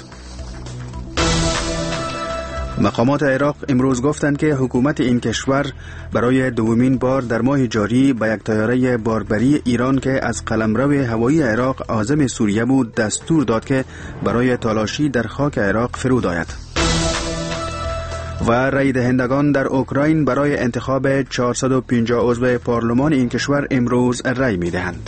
مقامات عراق امروز گفتند که حکومت این کشور برای دومین بار در ماه جاری به یک طیاره باربری ایران که از قلمرو هوایی عراق عازم سوریه بود دستور داد که برای تالاشی در خاک عراق فرود آید. و رای دهندگان در اوکراین برای انتخاب 450 عضو پارلمان این کشور امروز رای می دهند.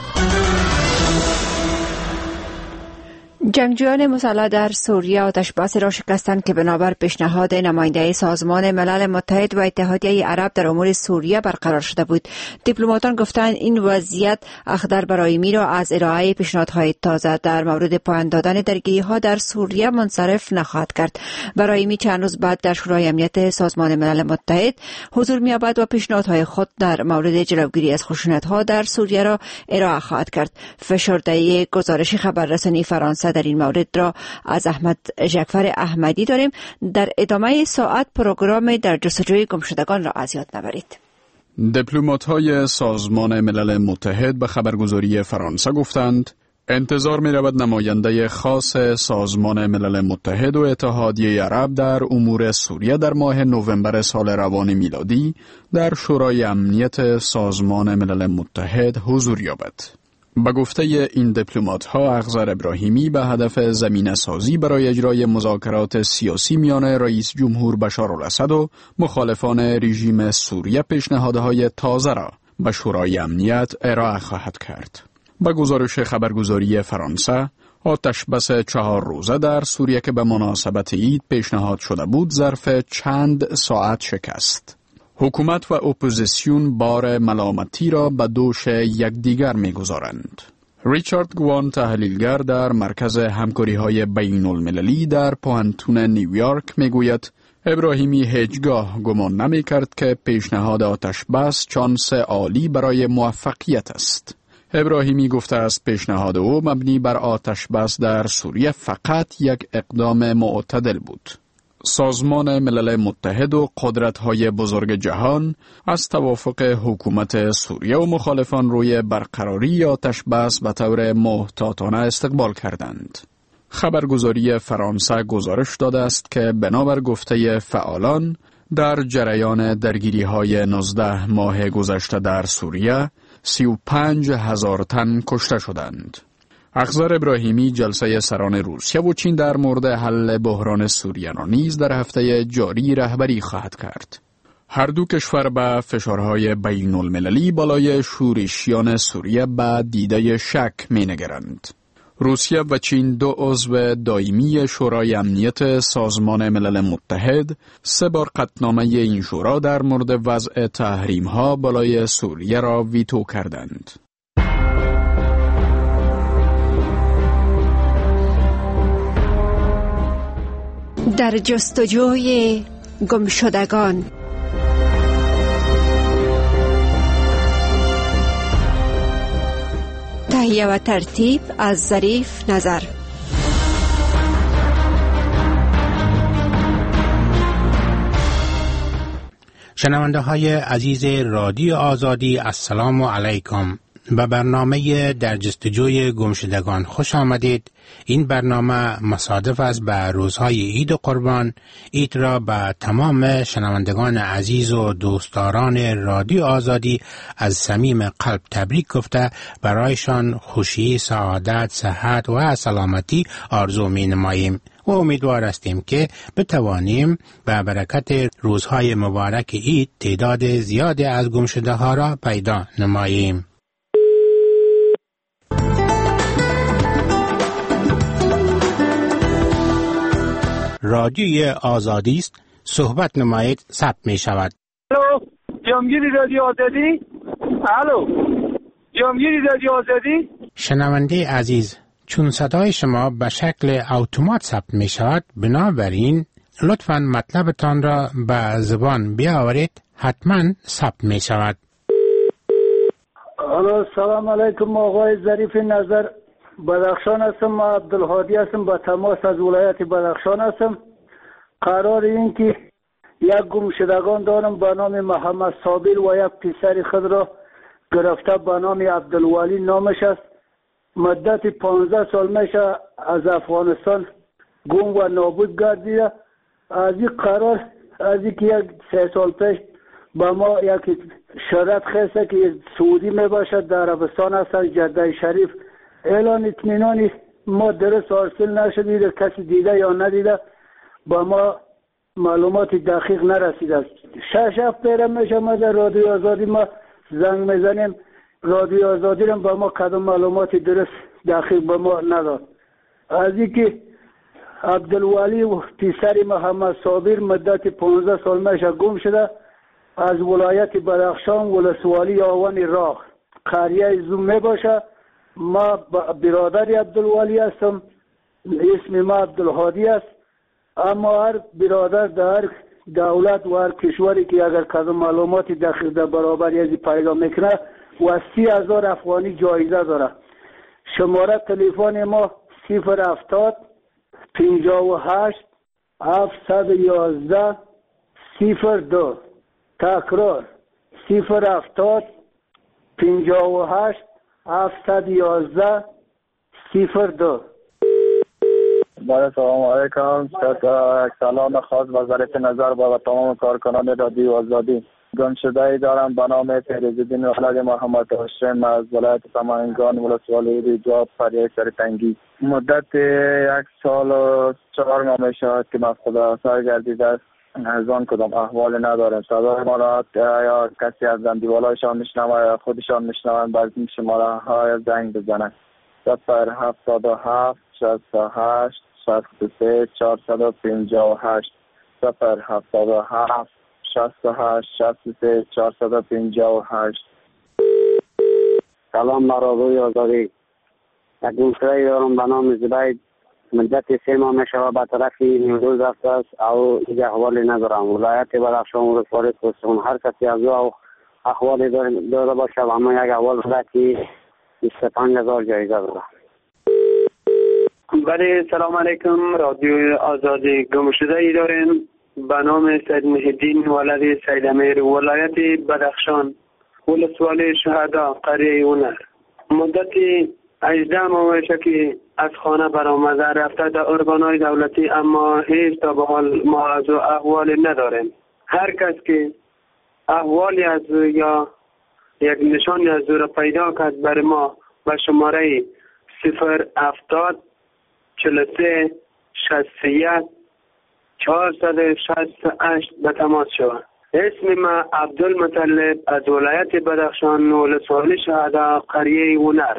جنگجویان مسلح در سوریه آتشبس را شکستند که بنابر پیشنهاد نماینده سازمان ملل متحد و اتحادیه عرب در امور سوریه برقرار شده بود. دیپلماتان گفتند این وضعیت اخضر برای را از ارائه پیشنهادهای تازه در مورد پایان دادن درگیری‌ها در سوریه منصرف نخواهد کرد. برای چند روز بعد در شورای امنیت سازمان ملل متحد حضور می‌یابد و پیشنهادهای خود در مورد جلوگیری از خشونت‌ها در سوریه را ارائه خواهد کرد. فشرده گزارش خبررسانی فرانسه در این مورد را از احمد جعفر احمدی داریم. در ادامه ساعت پروگرام در جستجوی گمشدگان را از یاد نبرید. دیپلمات‌های سازمان ملل متحد به خبرگزاری فرانسه گفتند انتظار می رود نماینده خاص سازمان ملل متحد و اتحادیه عرب در امور سوریه در ماه نوامبر سال روان میلادی در شورای امنیت سازمان ملل متحد حضور یابد. به گفته این دیپلمات‌ها اخضر ابراهیمی به هدف زمینه سازی برای اجرای مذاکرات سیاسی میان رئیس جمهور بشار الاسد و مخالفان رژیم سوریه پیشنهادهای تازه را به شورای امنیت ارائه خواهد کرد. به گزارش خبرگزاری فرانسه، آتشبس 4 روزه در سوریه که به مناسبت عید پیشنهاد شده بود ظرف چند ساعت شکست. حکومت و اپوزیسیون بار ملامتی را به دوش یکدیگر می‌گذارند. ریچارد گوان تحلیلگر در مرکز همکاری‌های بین‌المللی در پوهنتون نیویورک می‌گوید ابراهیمی هیچگاه گمان نمی‌کرد که پیشنهاد آتشبس شانس عالی برای موفقیت است. ابراهیمی گفته است پیشنهاد او مبنی بر آتشبس در سوریه فقط یک اقدام معتدل بود. سازمان ملل متحد و قدرت‌های بزرگ جهان از توافق حکومت سوریه و مخالفان روی برقراری آتشبس به طور محتاطانه استقبال کردند. خبرگزاری فرانسه گزارش داده است که بنابر گفته فعالان در جریان درگیری‌های 19 ماه گذشته در سوریه 35,000 تن کشته شدند. اخضر ابراهیمی جلسه سران روسیه و چین در مورد حل بحران سوریه را نیز در هفته جاری رهبری خواهد کرد. هر دو کشور به فشارهای بین المللی بالای شورشیان سوریه به دیده شک می نگرند. روسیه و چین دو عضو دائمی شورای امنیت سازمان ملل متحد 3 بار قطعنامه این شورا در مورد وضع تحریم‌ها بالای سوریه را ویتو کردند. در جستجوی گمشدگان. تهیه و ترتیب از ظریف نظر. شنونده های عزیز رادیو آزادی، السلام علیکم. به برنامه در جستجوی گمشدگان خوش آمدید. این برنامه مصادف است به روزهای عید و قربان. عید را به تمام شنوندگان عزیز و دوستداران رادیو آزادی از صمیم قلب تبریک گفته برایشان خوشی، سعادت، صحت و سلامتی آرزو می نماییم و امیدوار هستیم که بتوانیم به برکت روزهای مبارک عید تعداد زیادی از گمشده ها را پیدا نماییم. رادیوی آزادی است، صحبت نمایید، ثبت می شود. الو، جامگیری رادیو آزادی؟ الو، جامگیری رادیو آزادی؟ شنونده عزیز، چون صدای شما به شکل اتومات ثبت می شود، بنابراین لطفاً مطلبتان را به زبان بیاورید، حتما ثبت می شود. الو، سلام علیکم آقای ظریف نظر، بدخشان هستم. ما عبدالهادی هستم، با تماس از ولایت بدخشان هستم. قرار این که یک گمشدگان دارم به نام محمد صابر و یک پسر خود را گرفته به نام عبدالولی نامش است. مدت 15 سال میشه از افغانستان گم و نابود گردیده. از این قرار از این که یک 3 سال پیش با ما یک شرط خسته که سعودی می باشد در عربستان هستن، جده شریف، اعلان اطمینانی ما درست حاصل نشده، کسی دیده یا ندیده با ما معلومات دقیق نرسیده. 6 هفته میشه ما در رادیو آزادی ما زنگ میزنیم، رادیو آزادی هم با ما کدام معلومات درست دقیق با ما نداد. از اینکه عبدالولی و پسر محمد صابر مدت 15 سال میشه گم شده از ولایت بدخشان، ولسوالی آوان راغ، قریه زوم می باشه. ما برادر عبدالولی هستم، اسم ما عبدالهادی است. اما هر برادر در دولت و هر کشوری که اگر کدام معلومات دقیق در برابر ازی پیدا میکنه و 30,000 افغانی جایزه داره. شماره تلفن ما 070 58 711 02. تکرار 070 58 711 02. سلام علیکم. سلام خاص و ظریف نظر با تمام کارکنان رادیو آزادی. گمشده دارم به نام فیروزالدین ولد محمد هاشم از ولایت سمنگان، ولسوالی جواب فریای سرتنگی. مدت 1 سال و 4 ماه می شود که مفقود سرگردیده است. از آن کدام احوال ندارم. صدای ما را یا کسی از زندیوالایشان میشنوه یا خودشان میشنوند باید این شماره های زنگ بزنند. 077 68 63 458 077 68 63 458. سلام بر رادیوی آزادی. یک گمشده دارم به نام زبید، مدت 3 ماه می شود به طرف نیمروز رفته است او دیگه احوالی ندارم. ولایت بدخشان ولسوالی کوهستان هر کسی از او احوالی داره باشه و اما یک احوال داره که 25,000 جایزه داره. بله، سلام علیکم. رادیو آزادی. گمشده ای داریم به نام سید محیدین ولد سید امیر، ولایت بدخشان، ولسوالی شهدا، قریه اونر. مدت 18 ماه میشه که از خانه برآمده رفته در ارگانهای دولتی، اما هیچ تا به حال ما از او احوالی نداریم. هر کس که احوالی از یا یک نشانی از او را پیدا کرد بر ما به شماره 070 43 61 468 به تماس شود. اسم ما عبدالمطلب از ولایت بدخشان، ولسوالی شهدا، قریه ونر.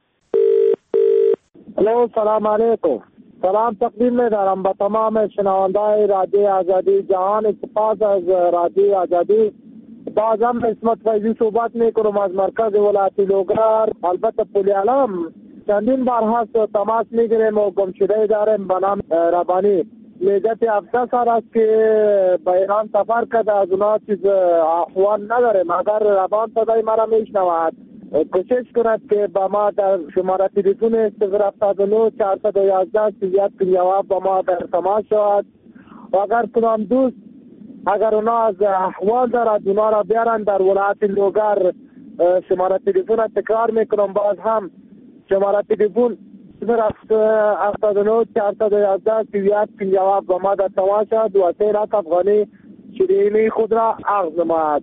سلام علیکم. سلام تقدیم می‌دارم به تمام شنونده‌های رادیو آزادی جهان. سپاس از رادیو آزادی. بازم اسمت فیضی صحبت میکنم از مرکز ولایت لوگر. البته پل علم چندین بار هست تماس میگیریم و گمشده داریم به نام ربانی. مدت 7 سال است که به ایران سفر کرده، از اونا چیز احوال نداریم. اگر ربان صدای مرا میشنود کوشش کند که با ما در شماره تلفن 079 411 31 با ما در تماس شود و اگر کنم دوست اگر اونا از احوال دارد اونا را بیارن در ولایت لوگر. شماره تلفن تکرار میکنم باز هم شماره تلفن 079 411 31 با ما در تماس شد و 3 لاک افغانی شیرینی خود را عرض نماید.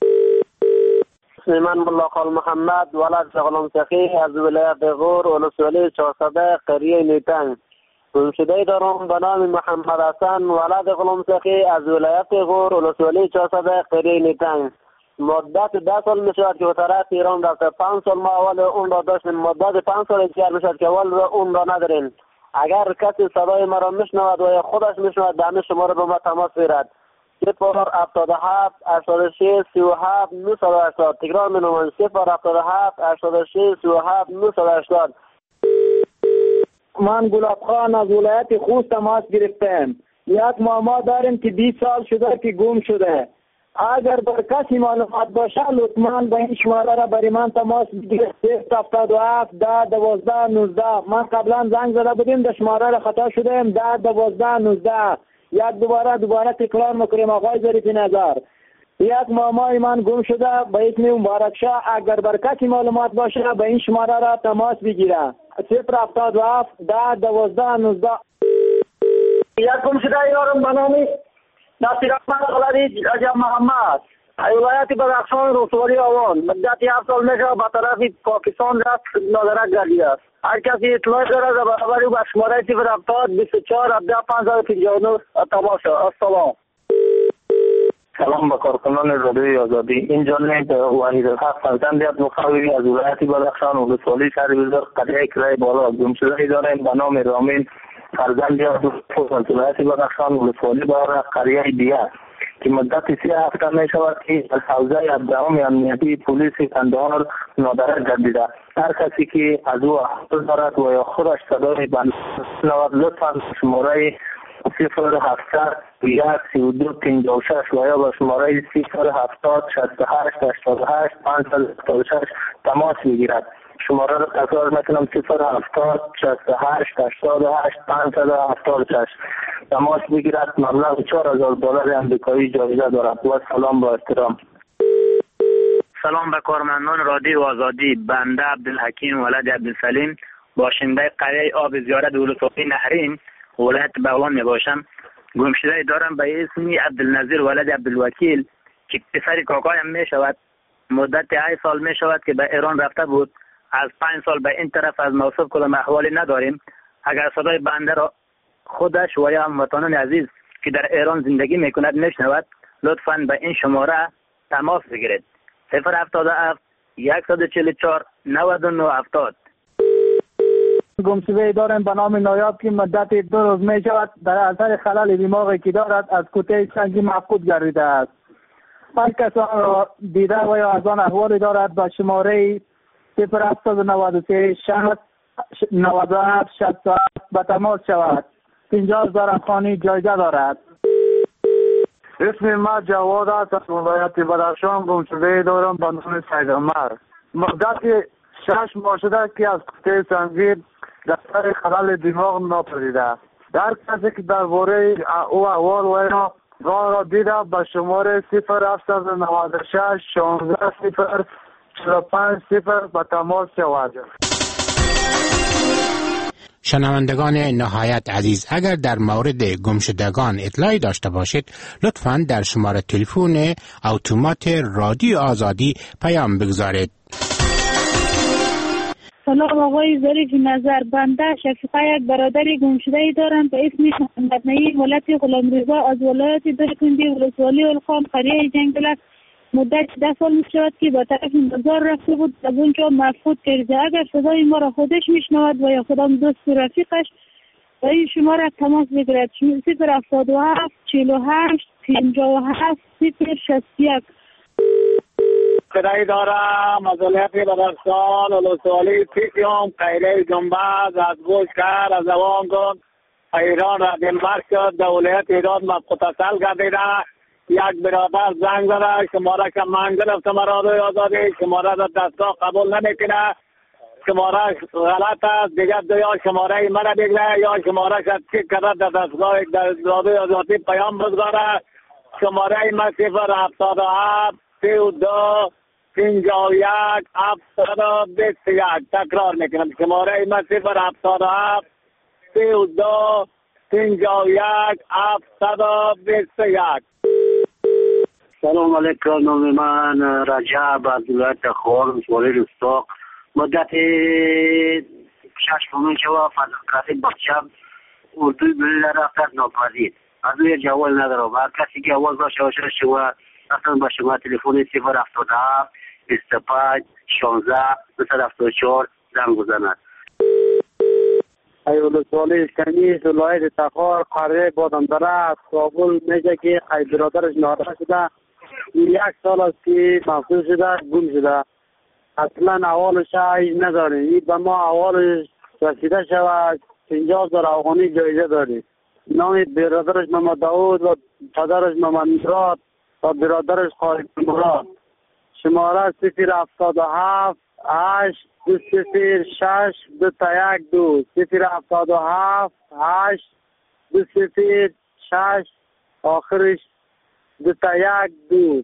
من ملا خال محمد ولد غلام سخی از ولایت غور ولسوالی 400 قریه نیتنگ. گمشده دارم به نام محمد حسن ولد غلام سخی از ولایت غور ولسوالی 400 قریه نیتنگ. مدت 10 سال میشود که طرف ایران رفته. 5 سال ما اول اون را داشتیم. مدت 5 سال دیگر میشود که اول اون را نداریم. اگر کسی صدای مرا میشنود و یا خودش میشنود به همین شماره به ما تماس بگیرد. 077 86 37 980. تکرار می‌نمایم 077 86 37 980. من گلاب خان از ولایت خوست تماس گرفتم. یک معما داریم که 20 سال شده که گم شده. اگر بر کسی معلومات باشه لطفاً به این شماره را برای من تماس بگیرید. 077 10 12 19. من قبلا زنگ زده بودیم در شماره را خطا شدیم. 10 12 19. یک دوباره تکرار میکنیم آقای ظریف نظر. یک معمای من گم شده به اسم مبارک شاه. اگر بر کسی معلومات باشه به این شماره را تماس بگیره. 077 10 12 19. یک گم شده یارم به نام ناصر احمد غلبی عجب محمد ولایت بدخشان رسواری آوان. مدت 7 سال میشه به طرف پاکستان رفت نادرک گردیده است. هر کسی اطلاع داره در برابر او به شماره 070 24 17 559 تماس. السلام. سلام به کارکنان رادیوی آزادی. اینجا نیت وحیدالحق فرزند مخاوی از ولایت بدخشان ولسوالی شهر بزرگ قریه کرای بالا گمشده داریم به نام رامین فرزند ولایت بدخشان ولسوالی بالا قریه دیه که مدت 3 هفته می شود که از حوزه 17 امنیتی پلیس کندهار نادرک گردیده. هر کسی که از او احساس دارد و یا خودش صدای بند شنود لطفا شماره 070 32 56 و یا به شماره 070 68 88 576 تماس بگیرد. شماره را تکرار میکنم 070 68 88 576 تماس بگیرد. مبلغ 4000 دلار امریکایی جایزه دارد. و سلام با احترام. سلام به کارمندان رادیو آزادی. بنده عبدالحکیم ولد عبدالسلیم باشنده قریه آب زیارت ولسوالی نهرین ولایت بغلان می باشم. گمشده دارم به اسم عبدالنظیر ولد عبدالوکیل که پسر کاکایم می شود. مدت 8 سال می شود که به ایران رفته بود. از 5 سال به این طرف از موصوف کلام احوالی نداریم. اگر صدای بنده را خودش و یا هموطنان عزیز که در ایران زندگی میکند میشنود لطفاً به این شماره تماس بگیرید. 077 144 99 70. گمشده داریم به نام نایاب که مدت 2 روز می شود در اثر خلل دماغی که دارد از کوته سنگی مفقود گردیده است. هر کس را دیده و یا از آن احوالی دارد با شماره 093 60 97 67 به تماس شود. 50,000 افغانی جایزه دارد. اسم ما جواد است از ولایت بدخشان. گمشده دارم به نام سید عمر. مدت 6 ماه شده که از کوته سنگین در سر خلل دماغ ناپدیده است. در کسی که درباره او احوال و اینا راه را دیده به شماره 0796 16 0 45 0 به تماس شود. شنوندگان نهایت عزیز، اگر در مورد گمشدگان اطلاعی داشته باشید لطفاً در شماره تلفن اتومات رادیو آزادی پیام بگذارید. سلام آقای ظریف نظر. بنده شفیقه یک برادری گمشده دارم به اسم محمد نعیم ولایت غلامرضا از ولایت درکندی ولسوالی الخان قریه جنگل مدت 10 سال می شود که با طرف مزار رفته بود، از اونجا مفقود کرده. اگر صدای ما را خودش میشنود و یا خودم دوست رفیقش و این شماره تماس بگیرد 077 48 57 061. خدایی دارم از ولایت بدخشان ولسوالی پیکیوم قیره جنباز از گوش کرد از دوام کن ایران را دلبر شد در ولایت ایران متصل گردیده. یک برادر زنگ زده شماره که من گرفتم رادیوی آزادی، شماره را دستگاه قبول نمیکنه، شماره غلط است، دیگر یا شماره من بگیره یا شماره که چک کرده در دستگاه رادیوی آزادی پیام بگذاره. شماره من 077 32 51 721. تکرار میکنم شماره من 077 32 51 721. سلام علیکم. نام من رجب از ولایت خور ولسوالی رستاق. مدت 6 ماه شد فضل بچم اردوی بلیل رفت از ناپذیر از روی جوال ندارم. هر کسی که آواز باشه باشه شما اصلا با شما تلفن 077 25 16 274 زنگ بزند. ای ولسوالی کنیز ولایت تخار قریه بادمدره از کابل میگه که ای برادرش نادر شده، 1 سال است که مفقود شده، گم شده. اصلا احوالش هیچ نداریم. این به ما احوالش رسیده شود 50,000 افغانی جایزه داریم. نام برادرش محمد داود و پدرش محمد مراد و برادرش خالد مراد. شماره 077 8 206 212 077 8 206 آخرش 212.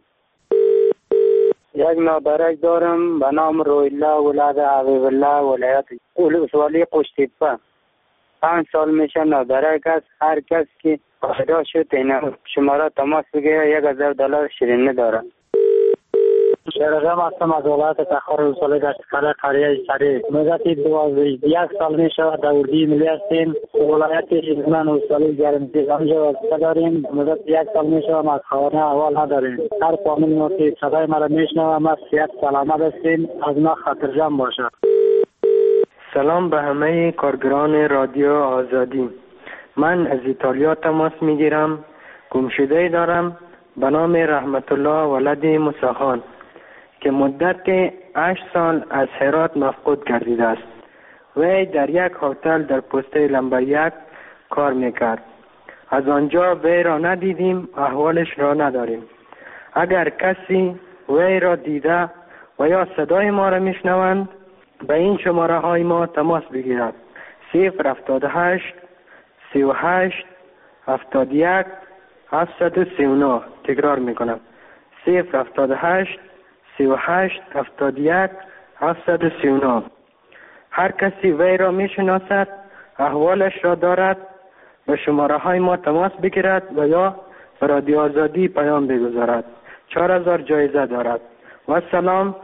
یک نابرک دارم به نام رویلا ولاد حبیب الله ولایت ولسوالی قشتیپه. 5 سال میشه نابرک است. هر کس که پیدا شد اینا شماره تماس بگیره. $1,000 شیرینی داره. شرقم هستم از ولایت تخار ولسوالی دشتکده قریه سری. مدت 1 سال میشه در اردوی ملی هستیم. ولایت ایران ولسوالی گرمسیر آنجا واسطه داریم. مدت 1 سال میشه از خوانه احوال نداریم. هر فامیل ما که صدای مرا میشنوه ما صحت سلامت هستیم. از ما خطرجم باشه. سلام به همه کارگران رادیو آزادی. من از ایتالیا تماس میگیرم. گمشده دارم به نام رحمت الله ولد موسیخان که مدت 8 سال از هرات مفقود گردیده است. وی در یک هتل در پسته لمبر 1 کار میکرد. از آنجا وی را ندیدیم، احوالش را نداریم. اگر کسی وی را دیده و یا صدای ما را میشنوند به این شماره های ما تماس بگیرد. 078 38 71 739. تکرار میکنم 078 38 71 739. هر کسی وی را میشناسد احوالش را دارد به شماره های ما تماس بگیرد و یا به رادیو آزادی پیام بگذارد. 4000 جایزه دارد. و سلام.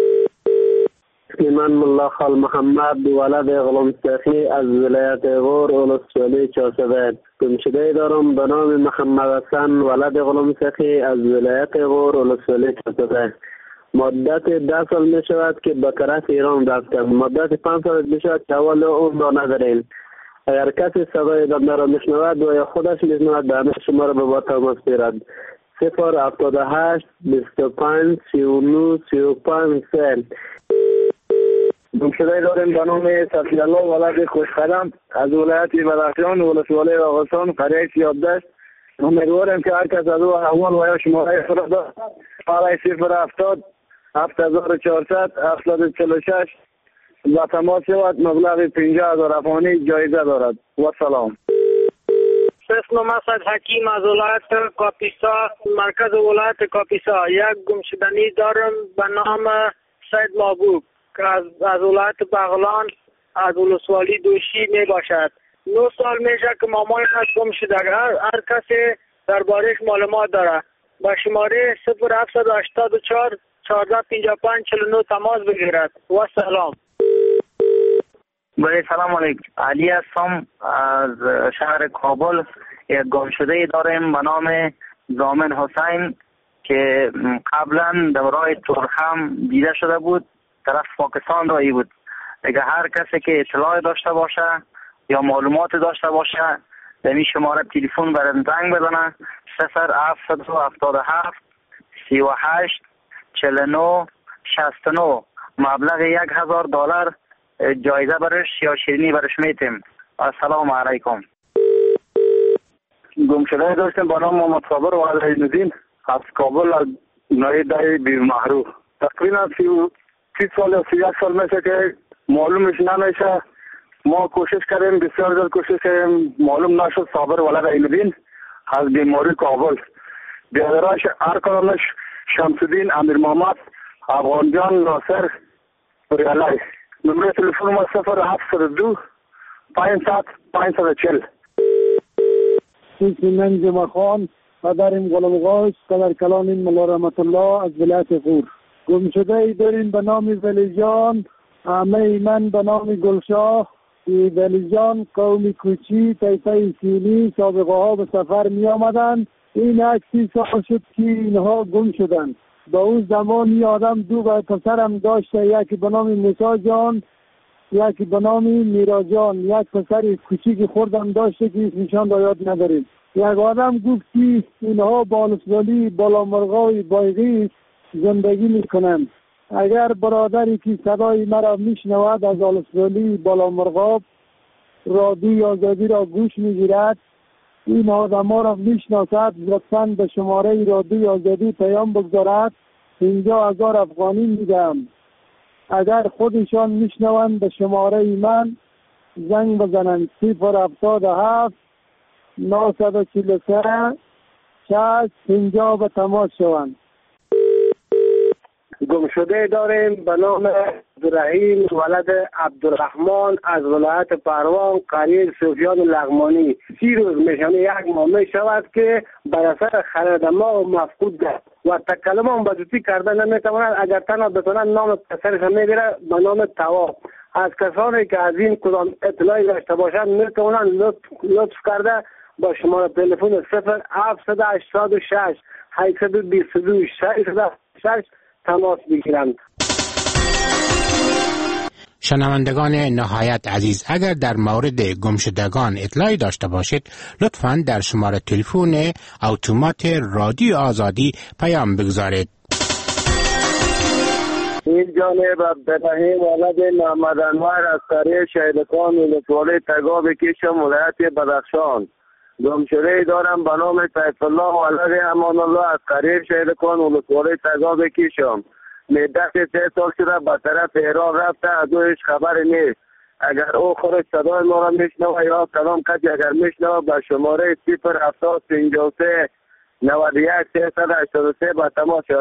من ملا خال محمد ولد غلامسخی از ولایت غور ولسوالی چاسبه. گمشده دارم به نام محمد حسن ولد غلامسخی از ولایت غور ولسوالی چاسبه. مدت 10 سال می شود که به طرف ایران رفتم. مدت 5 سال می شود که اول اون را نداریم. اگر کسی صدای بنده را میشنود و یا خودش میشنود به همه شما را به با تماس گیرد. 078 25 39 35 3. گمشده داریم به نام صفی الله ولد خوشقدم از ولایت بدخشان ولسوالی راغستان قریه سیابدشت. امیدوارم که هر کس از او احوال و یا شماره خود دارد برای 070 7400 746 و تماس شود. مبلغ 50,000 افغانی جایزه دارد. و سلام. اسم مسعد حکیم از ولایت کاپیسا مرکز ولایت کاپیسا. یک گمشدنی دارم به نام سید محبوب که از ولایت بغلان از ولسوالی دوشی می باشد. 9 سال میشه که مامان از گم شده. هر کسی دربارش معلومات داره با شماره 0784 1455 49 تماس بگیرد. و سلام. بله سلام علیکم. علی هستم از شهر کابل. یک گمشده داریم به نام زامن حسین که قبلا در راه ترخم دیده شده بود، طرف پاکستان رایی بود. اگر هر کسی که اطلاع داشته باشه یا معلومات داشته باشه در این شماره تلفن برام زنگ بزنه 0777 38 49 69. مبلغ $1000 جایزه برش یا شیرینی برش میتیم. السلام علیکم. گمشده داشتیم با نام محمد صابر و علی‌الدین از کابل از نایده بیر محروف. تقریبا 30 سال یا 31 سال میشه که معلومش نمیشه. ما کوشش کردیم، بسیار زیاد کوشش کردیم، معلوم نشد. صابر ولد علی‌الدین از بیماری کابل. بیادراش ارکانش شمس‌الدین امیر محمد افغان جان ناصر ریالی. نمره تلفن ما 0702 500 540. اسم من جمعه خان پدرم غلام غاش پدر کلان ملا رحمت الله از ولایت غور. گمشده ای داریم به نام ولیجان، عمه من به نام گلشاه. ولیجان قومی کوچی طایفه سیلی سابقه ها به سفر می آمدند. این 30 سال شد که اینها گم شدند. با اون زمان این آدم دو پسرم داشته، یکی به نام موسی جان، یکی به نام میرا جان. یک پسر کوچیک خوردم داشته که اسمشان را یاد نداریم. یک آدم گفت که اینها بالسوالی بالامرغای بایغی زندگی میکنند. اگر برادری که صدای مرا میشنود از بالسوالی بالامرغاب رادیوی آزادی را گوش میگیرد، این آدم ها را میشناسد، لطفاً به شماره رادیوی آزادی پیام بگذارد. 50,000 افغانی میدم. اگر خودشان میشنوند به شماره من زنگ بزنند 077 943 60 50 به تماس شوند. گمشده داریم به نام عبدالرحیم ولد عبدالرحمن از ولایت پروان قریه سفیان لغمانی. 30 روز میشن، یک ماه میشود که بر اثر خرد ما مفقود گشت و تکلم هم بدوتی کرده نمیتواند. اگر تنها بتواند نام پسرش هم میگیره به نام تواب. از کسانی که از این کدام اطلاعی داشته باشند میتوانند لطف کرده با شماره تلفن 0786 822 606 تماس بگیرند. شنوندگان نهایت عزیز، اگر در مورد گمشدگان اطلاعی داشته باشید لطفاً در شماره تلفن اتومات رادیو آزادی پیام بگذارید. این جانب عبدالرحیم ولد محمد انور از قریه شهیدکان ولسوالی تگاب کیشم ولایت بدخشان. گمشده دارم به نام طیف الله ولد امان الله از قریه شهیدکان ولسوالی تگاب کیشم. مدت 3 سال شده به طرف ایران رفته، از او هیچ خبری نیست. اگر او خودش صدای ما را میشنوه یا کلام کسی اگر میشنوه به شماره 0753 91 383 به تماس شد.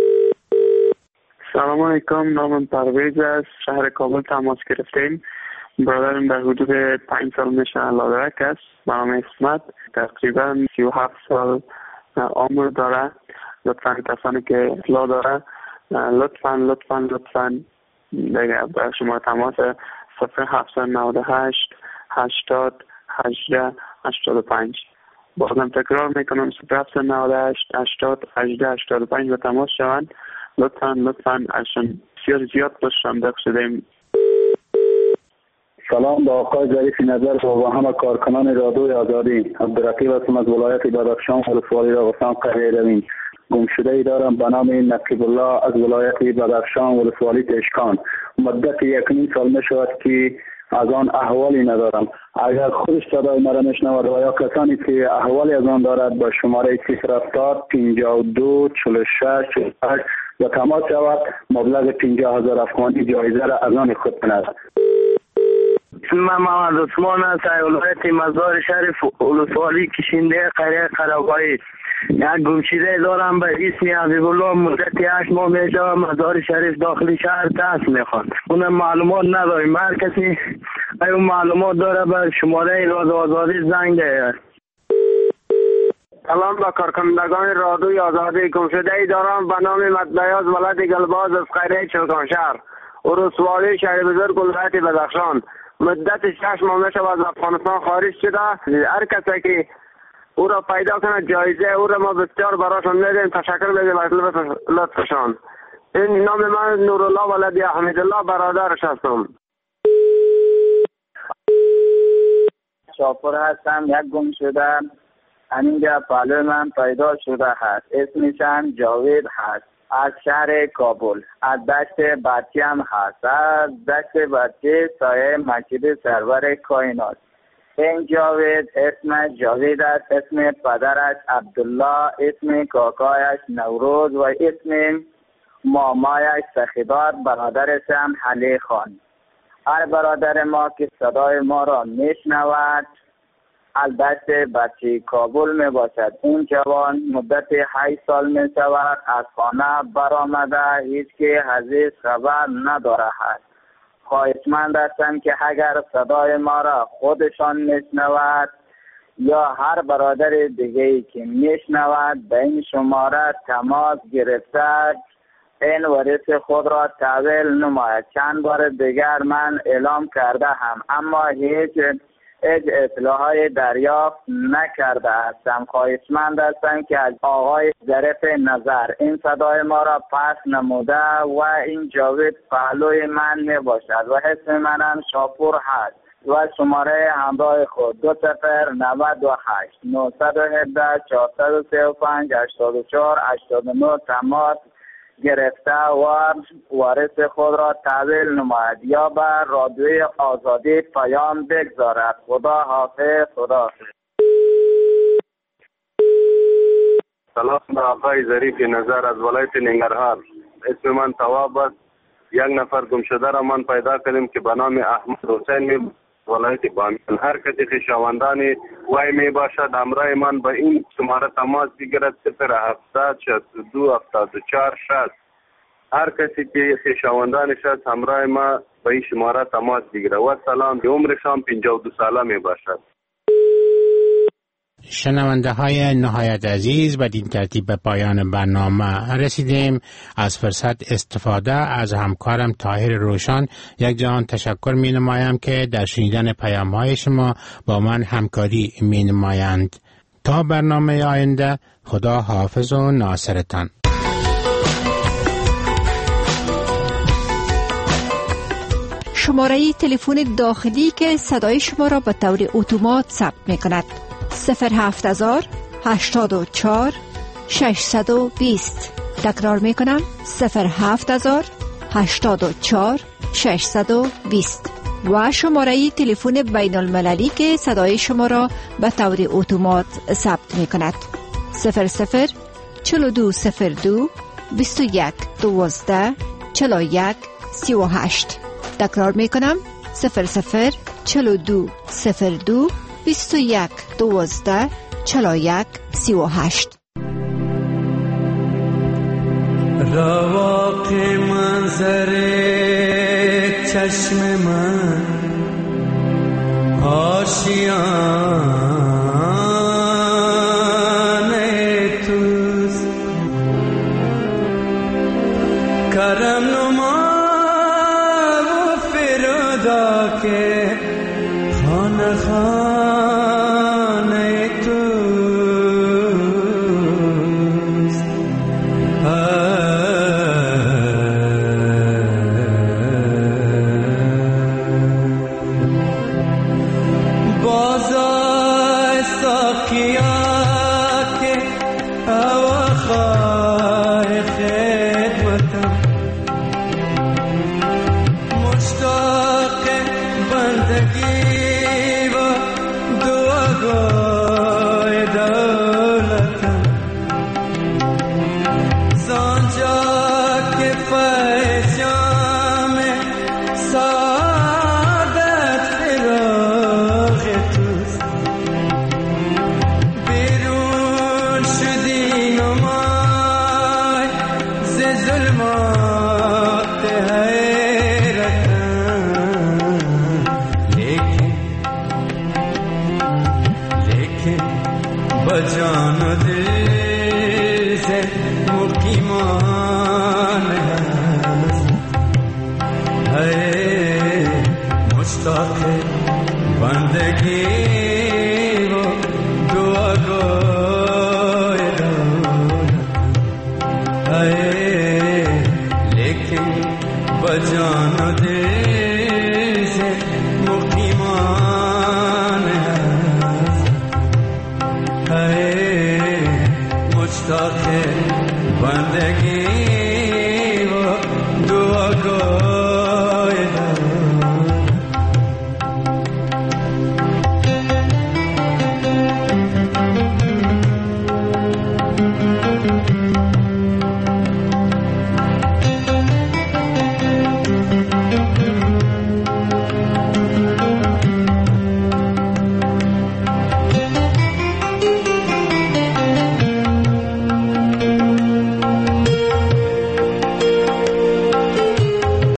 سلام علیکم، نامم پرویز است، شهر کابل تماس گرفتیم. برادرم در حدود 5 سال میشه لادرک است، به نام اسمت، تقریبا 37 سال عمر داره. لطفا کسانی که اطلاع داره لطفاً دیگه به شما تماس 0798 80 18 85. بازم تکرار میکنم 0798 80 18 85 به تماس شوند. لطفاً اشان بسیار زیاد باشم شدیم. سلام به آقای ظریف نظر و همه کارکنان رادیوی آزادی. عبدالرقیب هستم از ولایت بدخشان ولسوالی راغستان قریه روین. گمشده ای دارم به نام نقیب الله از ولایت بدخشان ولسوالی تشکان. مدت 1.5 سال می شود که از آن احوالی ندارم. اگر خودش صدای مرا میشنود و یا کسانی که احوالی از آن دارد با شماره 070 52 46 48 و تماس شود. مبلغ 50,000 افغانی جایزه را از آن خود کند. من محمد عثمان از ولایت مزار شریف ولسوالی کشنده قریه قرابایی. یک گمشده دارم به اسم حبیب الله، مدت 8 ماه میشه مزار شریف داخل شهر دست میخواد. اون معلومات نداریم. هر کسی اون معلومات داره به شماره رادیو آزادی زنگ ده. سلام به کارکنندگان رادیوی آزادی. گمشده ای دارم به نام مدبیاز ولد گلباز از قریه چوگان شهر ولسوالی شهر بزرگ ولایت بدخشان. مدت 6 ماه میشه از افغانستان خارج شده. هر کسی که او را پیدا کنه جایزه او را ما بسیار براشون میدیم. تشکر میدیم از لطفشان. این نام من نورالله ولدی احمدالله برادرش هستم. شاپور هستم. یک گم شده همینجا پلو من پیدا شده هست. اسمشم جاوید هست. از شهر کابل، از دشت بچیم هست. از دشت بچه سایه مسجد سرور کائنات. این جاوید اسم جاوید است، اسم پدرش عبدالله، اسم کاکایش نوروز و اسم مامایش سخیدار، برادرش هم حلی خان. هر برادر ما که صدای ما را میشنود البته بچه کابل می باشد. این جوان مدت 8 سال می شود از خانه برآمده، هیچ که حزیز خبر نداره هست. خواهشمند هستم که اگر صدای ما را خودشان میشنود یا هر برادر دیگه‌ای که میشنود به این شماره تماس گرفته این وارث خود را تحویل نماید. چند بار دیگر من اعلام کرده هم اما هیچ اطلاعهای دریافت نکرده هستم. خواهشمند هستم که از آقای ظریف نظر این صدای ما را پس نموده و این جاوید پهلوی من می باشد و اسم منم شاپور هست و شماره همراه خود 2098 917 435 84 89 تماس گرفته و وارث خود را تحویل نماید یا به رادیوی آزادی پیام بگذارد. خدا حافظ. خدا سلام به آقای ظریف نظر از ولایت ننگرهار. اسم من تواب است. یک نفر گم شده را من پیدا کردیم که به نام احمد حسین ولایت بامیان. هر کسی خویشاوندان وای می باشد همراه من به این شماره تماس بگیرد 070 62 74 60. هر کسی که خویشاوندانش است همراه ما به این شماره تماس بگیرد. و سلام. عمرشان 52 ساله می باشد. شنونده های نهایت عزیز، بدین ترتیب به پایان برنامه رسیدیم. از فرصت استفاده از همکارم طاهر روشن یک جهان تشکر می نمایم که در شنیدن پیام های شما با من همکاری می نمایند. تا برنامه آینده، خدا حافظ و ناصرتان. شماره تلفن داخلی که صدای شما را به طور اتومات ثبت می کند 07000 84 620. تکرار می کنم 07000 84 620 و شماره تلفن بین المللی که صدای شما را به طور اتومات ثبت می کند 00 4202 21 12 41 38. تکرار می کنم 00 4202 21 12 41 38. رواق منظر چشم من آشیانه توست. کرم نما و فردا که خانه خانه توست. بازای ساقیا که اواخای خدمتم مشتاق بندگی و دعاگوی دولتم. زانجا که فیضام سعادت فراغ توست. بیرون شدی نمای ز ظلمات حیرتم. لیکن بجان و دل سے مقیمان هست. ہے مشتاق गुस्ताख बंदगी वो दुआ गो आए लेकिन बजाना दे